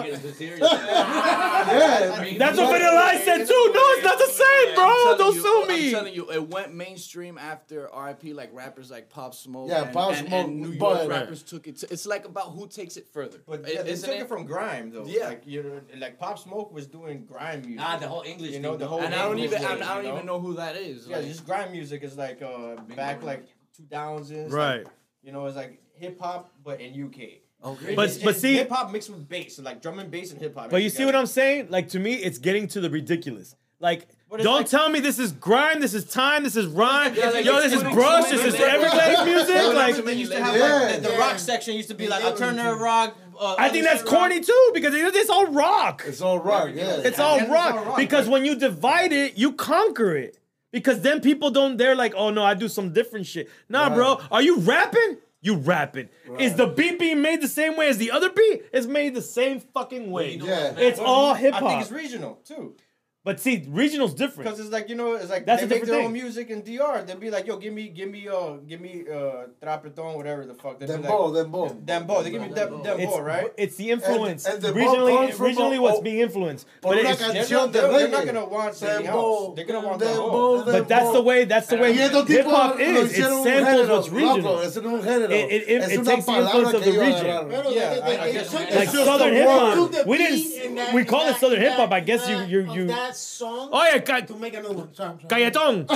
Yeah. That's what Vanilla Ice said too. No, it's not the same, bro. Don't sue I'm me. telling you, it went mainstream after R.I.P. Like rappers like Pop Smoke. Yeah, and, Pop and, Smoke, and New York but- rappers took it. It's like about who takes it further. But yeah, they Isn't took it from grime though. Yeah. Like you know, like Pop Smoke was doing grime music. Nah, the whole English You know, thing, the whole And I don't English even. thing, I don't you even know who that is. Yeah, Like, just grime music is like back like 2000s. Right. Like, you know, it's like hip hop but in UK. okay. But see- hip hop mixed with bass, so like drum and bass and hip hop. But you see what I'm saying? Like to me, it's getting to the ridiculous. Like, But it's don't like- tell me this is grime, this is time, this is rhyme. Yeah, like, Yo, it's this is too brush, many this is layers. everyday music. Like, They used to have Yeah. like the rock section used to be like alternative rock. I think that's corny too because it's all rock. It's all rock, yeah. It's all it's rock. all rock, Because like- when you divide it, you conquer it. Because then people don't. They're like, oh no, I do some different shit. Nah, bro, are you rapping? You rapping. Is the beat being made the same way as the other beat? It's made the same fucking way. Yeah. It's all hip I think hop. it's regional too. But see, regional's different. Because it's like, you know, it's like That's they a make different their thing. own music in DR. They'll be like, yo, give me trapeton, whatever the fuck. They'll be Dembo, like, dembo. Dembo. They give me dembo, It's, right? it's the influence. And the regionally, ball comes from regionally a- what's being influenced. Por But una it's, canción de They're not reggae. gonna want something Dembo, else. They're gonna want the dembo, whole. but that's the way. That's the way Y estos hip hop tipos lo is. It hicieron un samples género, what's regional. loco, eso no es un género. It Es una takes the palabra influence of que the ellos region. agarraron. Pero Yeah, they I guess took it's the- Like just Southern a hip word. hop. took the We beat didn't. and that- We call it that- Southern hip hop. I that- guess that- you. of that song Oh yeah, to make another one. Sorry, I'm sorry. Galletón.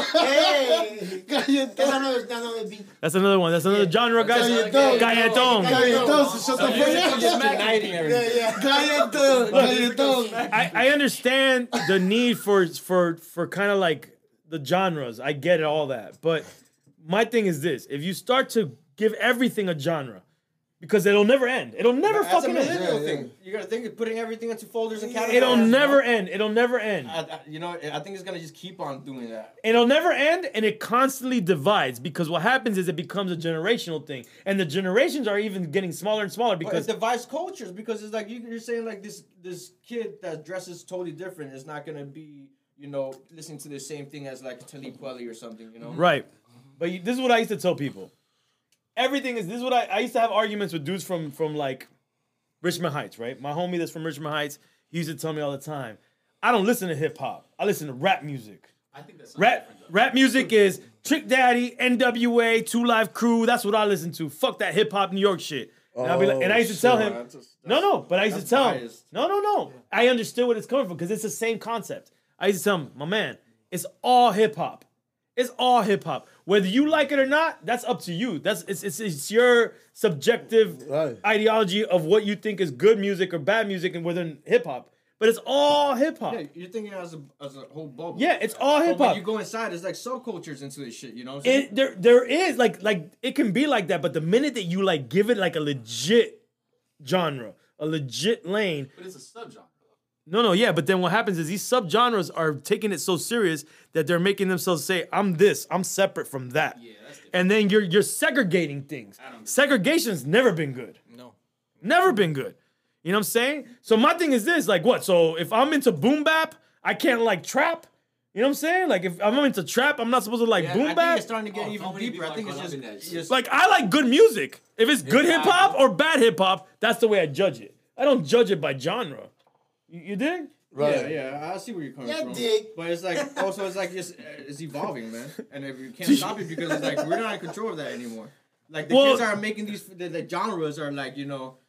Hey, Galletón. that's another beat. That's another one. That's another genre, guys. Galletón. Galletón. Galletón, se shut the fuck Just up. uniting everything. Yeah. Galletón, galletón. I understand the need for kind of like the genres. I get it, all that. But my thing is this: if you start to give everything a genre, because it'll never end. It'll never That's a fucking end. millennial Yeah, thing. You gotta think of putting everything into folders and categories. It'll you never know? end. It'll never end. You know, I think it's gonna just keep on doing that. It'll never end, and it constantly divides because what happens is it becomes a generational thing, and the generations are even getting smaller and smaller But because it divides cultures because it's like you're saying like this kid that dresses totally different is not gonna be, you know, listening to the same thing as like Talib Kweli or something, you know. right. But this is what I used to tell people. Everything is this is what I used to have arguments with dudes from like Richmond Heights, right? My homie that's from Richmond Heights, he used to tell me all the time, I don't listen to hip hop. I listen to rap music. I think that's Rap music is Trick Daddy, NWA, Two Live Crew. That's what I listen to. Fuck that hip hop New York shit. And, I'll be like, and I used to tell him, but I used to that's tell him, biased. no. I understood where it's coming from because it's the same concept. I used to tell him, my man, it's all hip hop. It's all hip hop. Whether you like it or not, that's up to you. It's your subjective Right. ideology of what you think is good music or bad music and within hip hop. But it's all hip hop. Yeah, you're thinking as a whole bubble. Yeah, it's all But hip when hop. you go inside, it's like subcultures into this shit, you know. There is like it can be like that, but the minute that you like give it like a legit genre, a legit lane. But it's a subgenre. No, yeah, but then what happens is these subgenres are taking it so serious that they're making themselves say, I'm this, I'm separate from that. Yeah, that's different. And then you're segregating things. Segregation's never been good. No. Never been good. You know what I'm saying? So my thing is this, like what? So if I'm into boom bap, I can't like trap. You know what I'm saying? Like if I'm into trap, I'm not supposed to like I boom think bap. it's starting to get even so many deeper. I think people it's are caught up in that shit. just Like I like good music. If it's good hip hop or bad hip hop, that's the way I judge it. I don't judge it by genre. You dig? Right. Yeah, I see where you're coming Yeah, from. dig. But it's like also it's like just it's evolving, man. And if you can't stop it because it's like we're not in control of that anymore. Like the Well- kids are making these the genres are like, you know,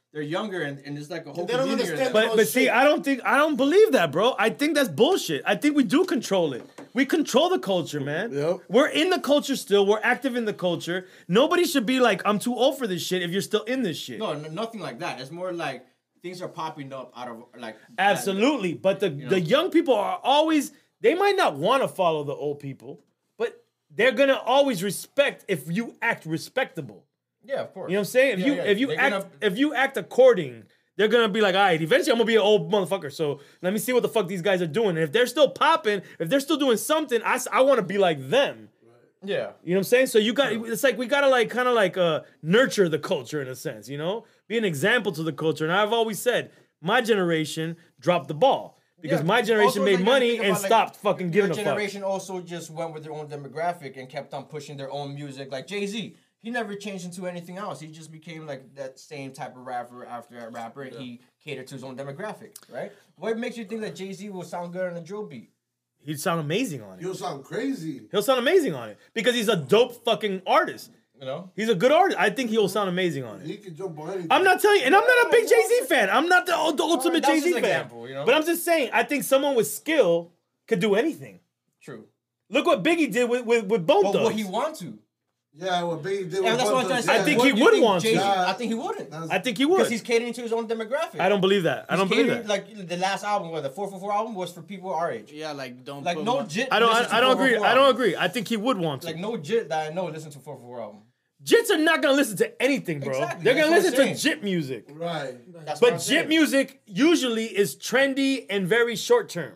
they're younger and it's like a whole They don't community. understand But see, I don't believe that, bro. I think that's bullshit. I think we do control it. We control the culture, man. Yep. We're in the culture still. We're active in the culture. Nobody should be like, I'm too old for this shit if you're still in this shit. No, nothing like that. It's more like things are popping up out of like. Absolutely. But the young people are always, they might not want to follow the old people, but they're going to always respect if you act respectable. Yeah, of course. You know what I'm saying? If you act according, they're gonna be like, all right, eventually I'm gonna be an old motherfucker. So let me see what the fuck these guys are doing. And if they're still popping, if they're still doing something, I want to be like them. Yeah. You know what I'm saying? So it's like we gotta like kind of like nurture the culture in a sense. You know, be an example to the culture. And I've always said my generation dropped the ball. Because my generation made money and stopped fucking giving a fuck. Your generation also just went with their own demographic and kept on pushing their own music. Like Jay-Z, he never changed into anything else. He just became like that same type of rapper after a rapper, and he catered to his own demographic, right? What makes you think that Jay-Z will sound good on a drill beat? He'd sound amazing on it. He'll sound crazy. He'll sound amazing on it. Because he's a dope fucking artist. You know? He's a good artist. I think he'll sound amazing on it. He can jump on anything. I'm not telling you, and I'm not a big Jay-Z fan. I'm not the ultimate that's Jay-Z just an fan. example, you know? But I'm just saying, I think someone with skill could do anything. True. Look what Biggie did with Bone But Thugs. what he want to? Yeah, what Biggie did with And that's what I'm trying to say. I think What he do you would think want to. Jay-Z- I think he wouldn't. I think he would. Because he's catering to his own demographic. I don't believe that. I don't believe that. Like the last album, the 444 album was for people our age. Yeah, like don't Like put no my- jit. I don't agree. 444 I don't album. agree. I think he would want to. Like no jit that I know listen to 444 album. Jits are not gonna listen to anything, bro. Exactly, They're gonna that's what listen I'm to saying. jit music. Right. That's what I'm But saying. jit music usually is trendy and very short term.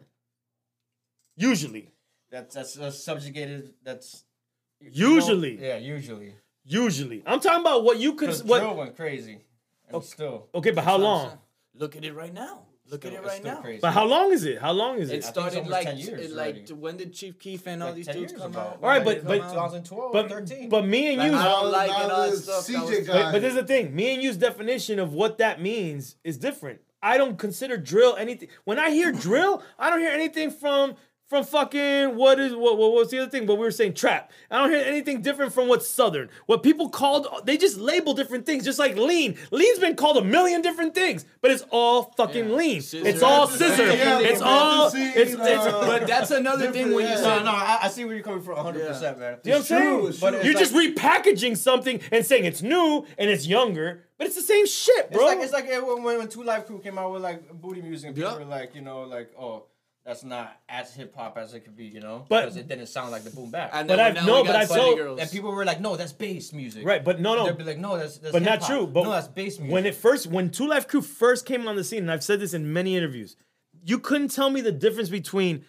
Usually. That's subjugated. That's Usually. Yeah, usually. Usually. I'm talking about what you could. Because What? drill went crazy. And still. Okay, but how long? Look at it right now. Look at it It's right still now. crazy. But how long is it? How long is It it? it's started almost like 10 years already. when did Chief Keef and all Like these 10 dudes years come ago. out? All right, Like, but 2012, but 13. but me and Like, you. I don't like Now it, all that this stuff. That CJ was- guy. But there's the thing. Me and you's definition of what that means is different. I don't consider drill anything. When I hear drill, I don't hear anything from fucking what was the other thing? What we were saying, trap. I don't hear anything different from what's southern. What people called, they just label different things, just like lean. Lean's been called a million different things, but it's all fucking lean. Scissor. It's all scissor. Yeah, It's but all. see, It's But that's another thing when you Yeah. say No, I see where you're coming from 100%, man. you know what I'm saying? it's But true. it's You're like- just repackaging something and saying it's new and it's younger, but it's the same shit, bro. It's like when Two Live Crew came out with like booty music, and people Yeah. were like, you know, like, oh, that's not as hip hop as it could be, you know, But- because it didn't sound like the boom bap. And But then I've- now no, we but got I've Funny told- Girls. And people were like, no, that's bass music. Right, but no. They'd be like, no, that's But not hip-hop. true. But no, that's bass music. when Two Life Crew first came on the scene, and I've said this in many interviews, you couldn't tell me the difference between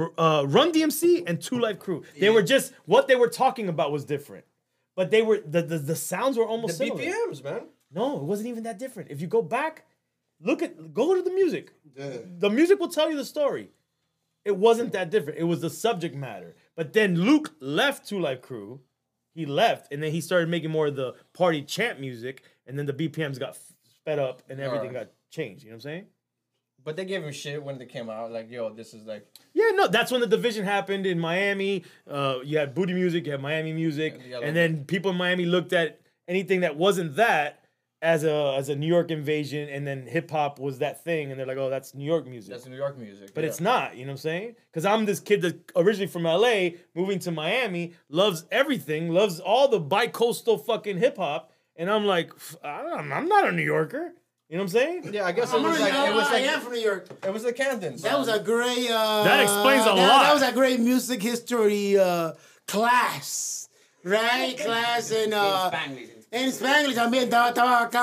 Run DMC and Two Life Crew. They were just what they were talking about was different, but they were the sounds were almost the similar. BPMs, man. No, it wasn't even that different. If you go back, go to the music. Yeah. The music will tell you the story. It wasn't that different. It was the subject matter. But then Luke left Two Life Crew. He left, and then he started making more of the party chant music, and then the BPMs got sped up, and everything got changed. You know what I'm saying? But they gave him shit when they came out. Like, yo, this is like. Yeah, no, that's when the division happened in Miami. You had booty music, you had Miami music, Yeah, and then people in Miami looked at anything that wasn't that as a New York invasion, and then hip hop was that thing, and they're like, oh, that's New York music. That's New York music. But yeah. it's not, you know what I'm saying? Because I'm this kid that originally from LA, moving to Miami, loves everything, loves all the bi-coastal fucking hip hop, and I'm like, I'm not a New Yorker. You know what I'm saying? Yeah, I guess it I'm was from New like York. it was I like am from New York. it was the Camden. That was a great. That explains a lot. That was a great music history class, right? Class and in Spanish también estaba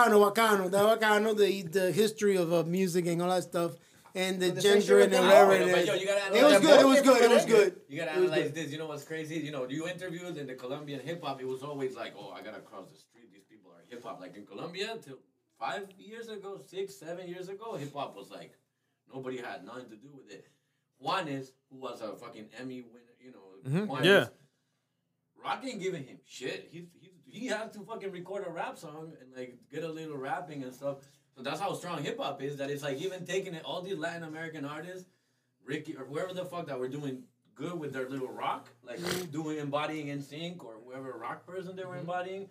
bacano, the history of music and all that stuff, and the gender and the whatever. But yo, you gotta It was analyze- good. It was good. It was good. You gotta analyze this. You know what's crazy? You know, you interviewed in the Colombian hip hop. It was always like, oh, I gotta cross the street. These people are hip hop. Like in Colombia, till 5 years ago, 6, 7 years ago, hip hop was like nobody had nothing to do with it. Juanes, who was a fucking Emmy winner, you know, Juanes, yeah. Rock ain't giving him shit. He had to fucking record a rap song and like get a little rapping and stuff. So that's how strong hip hop is. That it's like even taking it, all these Latin American artists, Ricky or whoever the fuck that were doing good with their little rock, like doing embodying NSYNC or whoever rock person they were embodying.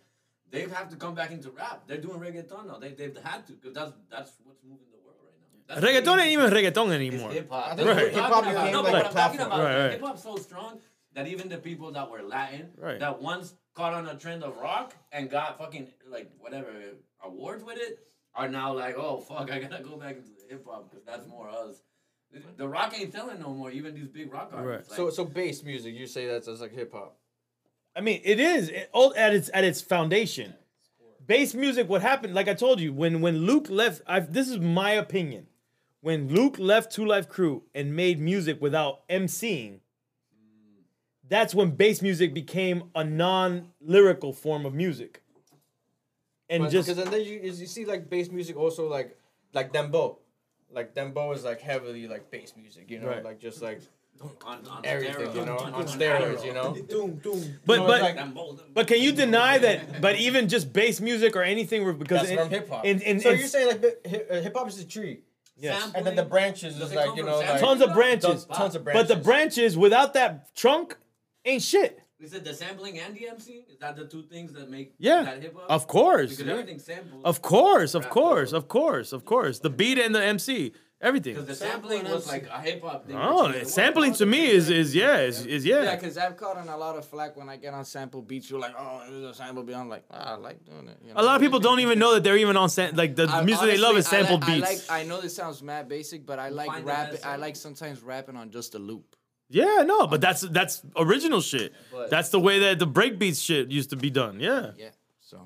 they have to come back into rap. They're doing reggaeton now. They've had to because that's what's moving the world right now. That's Reggaeton ain't even reggaeton anymore. hip hop. Right. Hip-hop became No, like but what I'm talking platform. about, Right. hip hop's so strong that even the people that were Latin, Right. that once caught on a trend of rock and got fucking like whatever awards with it, are now like, oh fuck, I gotta go back into the hip hop because that's more us. The rock ain't selling no more. Even these big rock artists. Right. Like, So bass music, you say that's like hip hop. I mean, it is at its foundation. Bass music. What happened? Like I told you, when Luke left, this is my opinion. When Luke left Two Live Crew and made music without emceeing, that's when bass music became a non-lyrical form of music. And But, just because then you see like bass music also like Dembo. Like Dembo is like heavily like bass music, you know, Right. like just like on everything, steroids. you know, on steroids, you know. Doom, doom. but No, but it's like- but can you deny that? But even just bass music or anything, because That's from hip hop. in So you're saying like hip hop is a tree, yes. and then the branches Does is it like come you from know like sampling? Tons of branches. tons of But branches. the branches without that trunk ain't shit. Is it the sampling and the MC? Is that the two things that make Yeah, that hip hop? of course. Because Yeah. everything's sampled. Of course, of Rap course, code. of course, of course. The beat and the MC, everything. Because the sampling was like a hip hop thing. Oh, which is- sampling to me is Yeah, yeah. because I've caught on a lot of flack when I get on sample beats. You're like, oh, it was a sample beat. I'm like, I like doing it. You know? A lot of people don't even know that they're even on like the music they love is honestly, sampled I beats. I know this sounds mad basic, but I like find the rapping. best I song. like sometimes rapping on just a loop. Yeah, no, but that's original shit. But- That's the way that the breakbeats shit used to be done. Yeah. Yeah. So.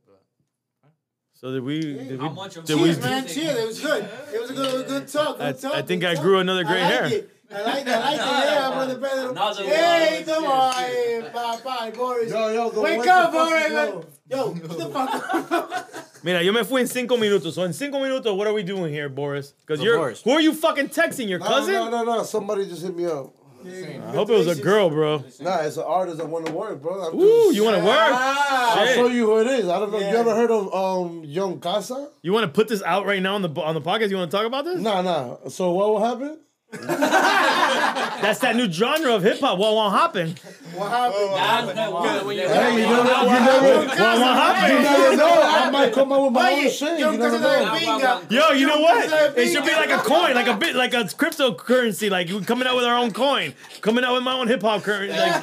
So did we? How much of did we- Cheers, man. Cheers. It was good. It was a good talk. Good talk. I think good I talk. grew another gray I like hair. it. I like it. Yeah, brother Pedro. Another Hey, one. come on. Hey, bye, Boris. Yo, go Wake wake up, the fuck Boris. up. Yo, get the fuck up. Mira, yo me fui en 5 minutos. So in 5 minutos, what are we doing here, Boris? Because you're Boris. who are you fucking texting? Your cousin? No. Somebody just hit me up. I hope it was a girl, bro. Nah, it's an artist that want to work, bro. I'm Ooh, just- you want to work? I'll Shit. show you who it is. I don't know. Yeah. You ever heard of Young Casa? You want to put this out right now on the podcast? You want to talk about this? Nah. So what will happen? That's that new genre of hip hop. What won't happen? What happened? That's the one. when you- Hey, you never What won't happen? you never know. I might come up with my own shit. You never know. Yo, you know what? It should be like a coin, like a cryptocurrency. Like you coming out with our own coin, coming out with my own hip hop currency. Like,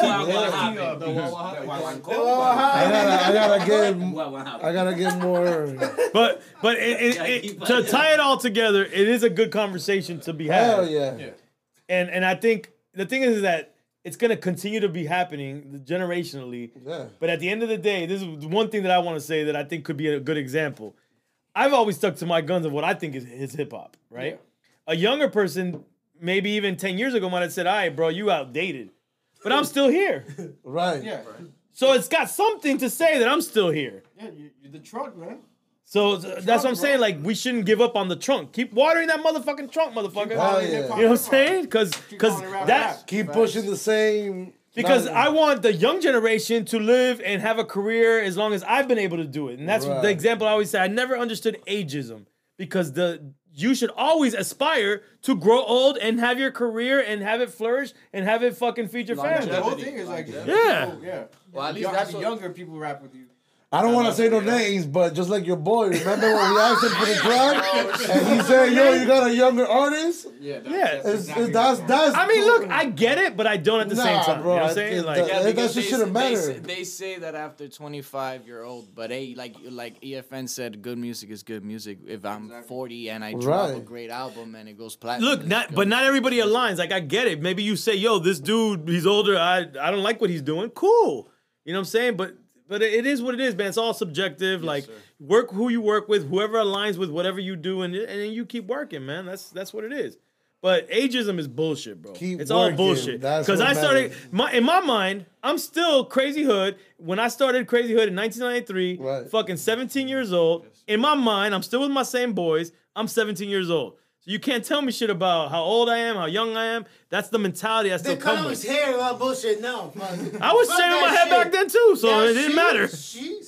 I gotta get more. but to tie it all together, it is a good conversation to be had. Hell yeah. And I think the thing is that it's gonna continue to be happening generationally. Yeah. But at the end of the day, this is one thing that I want to say that I think could be a good example. I've always stuck to my guns of what I think is hip hop, right? A younger person, maybe even 10 years ago, might have said, all right, bro, you outdated. But I'm still here. Right. Yeah, So it's got something to say that I'm still here. yeah, you're the trunk, man. So that's what I'm saying. Like, we shouldn't give up on the trunk. Keep watering that motherfucking trunk, motherfucker. Hell yeah. You know what I'm saying? Because that. Keep pushing the same. Because I want the young generation to live and have a career as long as I've been able to do it. And that's Right. the example I always say. I never understood ageism because you should always aspire to grow old and have your career and have it flourish and have it fucking feed your family. The whole thing is like, Yeah. yeah. Well, at least Young- that's what- younger people rap with you. I don't want to say no names, but just like your boy, remember when we asked him for the track, and he said, "Yo, you got a younger artist?" Yeah. That's. I mean, look, I get it, but I don't at the same Nah, time. bro, You know what I'm I saying? think Like, that- Yeah, that because shit shouldn't matter. They say that after 25-year-old, but hey, like EFN said, good music is good music. If I'm 40 and I drop a Right. great album and it goes platinum, look, it's not good but not music. everybody aligns. Like, I get it. Maybe you say, "Yo, this dude, he's older. I don't like what he's doing." Cool. You know what I'm saying? But it is what it is, man. It's all subjective. Like, work who you work with, whoever aligns with whatever you do, and then you keep working, man. That's what it is. But ageism is bullshit, bro. Keep it's all working. bullshit. That's Because what I started, matters. in my mind, I'm still Crazy Hood. When I started Crazy Hood in 1993, Right. fucking 17 years old. In my mind, I'm still with my same boys. I'm 17 years old. So you can't tell me shit about how old I am, how young I am. That's the mentality I still The come color of his with. hair, all bullshit now. I was shaving my head back then too, so it didn't matter. See?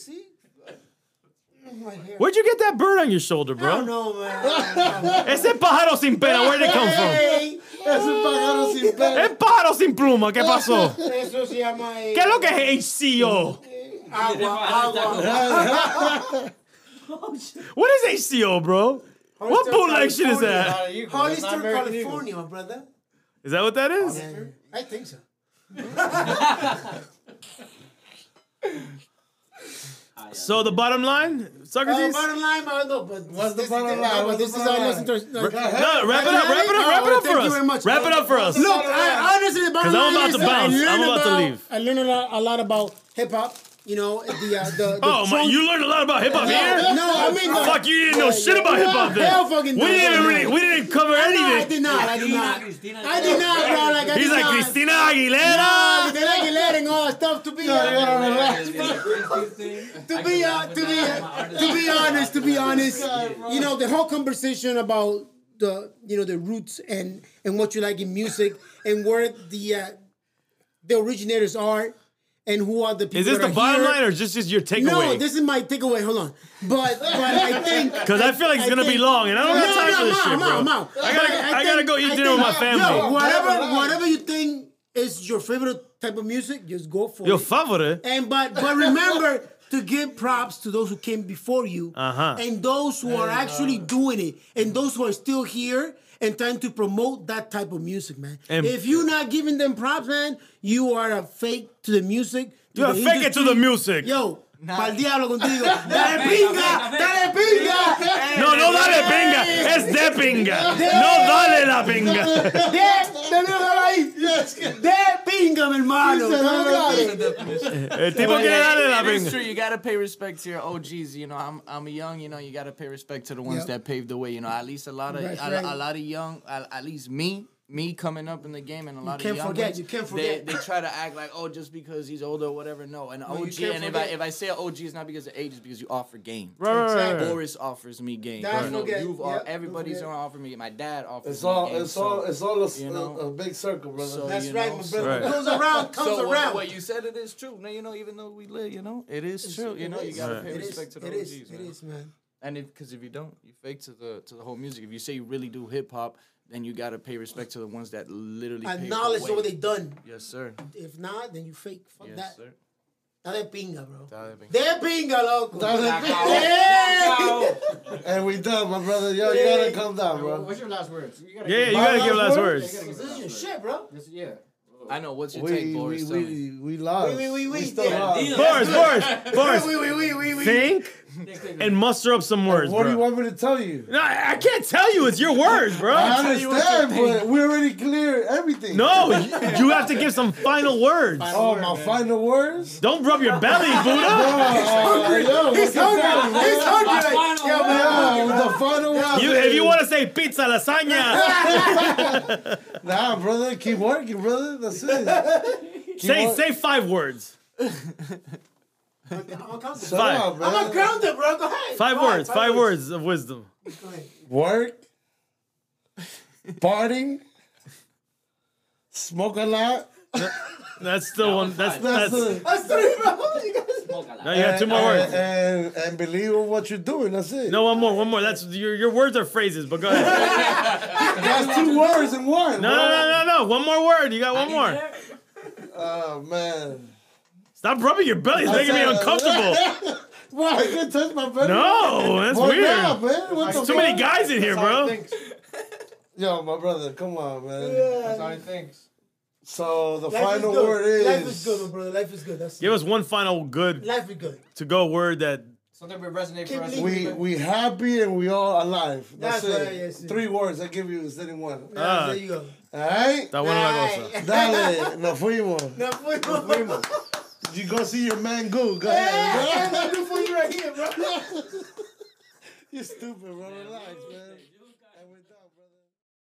My hair. Where'd you get that bird on your shoulder, I don't bro? know, man. Ese pájaro sin pena, where'd it come from? Hey, Es un pájaro sin pelo. El pájaro sin pluma, ¿qué pasó? eso se llama... ¿Qué es lo que es HCO? What is HCO, bro? What bootleg shit is that? Hollister, California, my brother. Is that what that is? Yeah, I think so. So the bottom line, Socrates? Bottom line, no, but What's the bottom line? But this is our lesson to. No, wrap it up for Thank you very us. much. Wrap it up for us. Look, I honestly, the bottom 'Cause I'm line about is to that bounce. I'm about to leave. I learned a lot about hip hop. You know, the Oh, my, you learned a lot about hip hop here? No, I mean, Fuck, you didn't know shit about hip hop then. Hell fucking We didn't cover I anything. did not, bro. Like, He's like Christina Aguilera. Christina Aguilera and all that stuff. To be honest, you know, the whole conversation about the roots and what you like in music and where the originators are. And who are the people? Is this that the are bottom here. line or just your takeaway? No, this is my takeaway. Hold on, but I think because I feel like it's gonna be long, and I don't have time for this shit, bro. I'm out. I gotta go eat dinner with my family. Yo, whatever you think is your favorite type of music, just go for Your it. favorite. And but remember to give props to those who came before you, and those who are actually doing it, and those who are still here. And trying to promote that type of music, man. And if you're not giving them props, man, you are a fake to the music. You're a fake it to the music. Yo, pa'l diablo contigo. ¡Dale pinga! ¡Dale pinga! No dale pinga. Es de pinga. No dale la pinga. De pinga, mi hermano. El tipo quiere darle la It's pinga. true. You gotta pay respect to your OGs. You know, I'm young. You know, you gotta pay respect to the ones that paved the way. You know, at least a lot of young, at least me coming up in the game, and a lot of young ones, you can't forget. They try to act like, oh, just because he's older or whatever. No, an OG. And if I say an OG, it's not because of age, it's because you offer game. Right. Boris offers me game. Don't forget. Everybody's gonna offer me. My dad offers It's me all game. it's all a big circle, brother. So, That's you right, know, my so- brother. Comes around, So around. what you said, it is true. No, you know, even though we live, you know, it is true. You know, you gotta pay respect to the OGs. It is, man. And because if you don't, you fake to the whole music. If you say you really do hip hop, then you gotta pay respect to the ones that literally Acknowledge what they done. Yes, sir. If not, then you fake. Fuck Yes, that. sir. Dale pinga, bro. Dale pinga. De pinga, loco. And we done, my brother. Yo, you gotta come down, bro. What's your last words? You gotta Yeah, you gotta give last words. This is your shit, bro. Yeah. I know. What's your take, Boris? Tell me. We lost. We still yeah. lost. Boris. We. Think and muster up some words, What do you bro. want me to tell you? No, I can't tell you. It's your words, bro. I understand, but we already cleared everything. No, you have to give some final words. Oh, my final words? Don't rub your belly, Buddha. He's hungry. He's hungry. Yo, man. The final words. If you want to say pizza, lasagna, Nah, brother, keep working, brother. That's it. say 5 words. I'm gonna count it. Shut up, man. I'm gonna count it, bro. Go ahead. 5 words. 5 words of wisdom. Go ahead. Work, party, smoke a lot. That's still one. That's it. That's 3, bro. You guys. now you got 2 more words. And believe in what you're doing. That's it. No, one more. That's your words are phrases, but go ahead. That's 2 words in one. No. One more word. You got one more. Oh, man. Stop rubbing your belly. It's making me uncomfortable. Why? You can't touch my belly? No, that's Why weird. not, man? What the There's too many fuck? guys in here, bro. Yo, my brother, come on, man. That's how he thinks. So the Life final is good. word is... Life is good, my brother. Life is good. That's Give us one final good life is good. to go word that. Something will resonate for us. We happy and we all alive. That's That's it. right, yes, 3 words I give you instead of one. There you go. Alright? Está buena la cosa. Dale, nos fuimos. No, fuimos. You go see your man Goo. Go Yeah, ahead. I'm good for you right here, bro. You stupid, bro. Relax, man. And we're done, brother.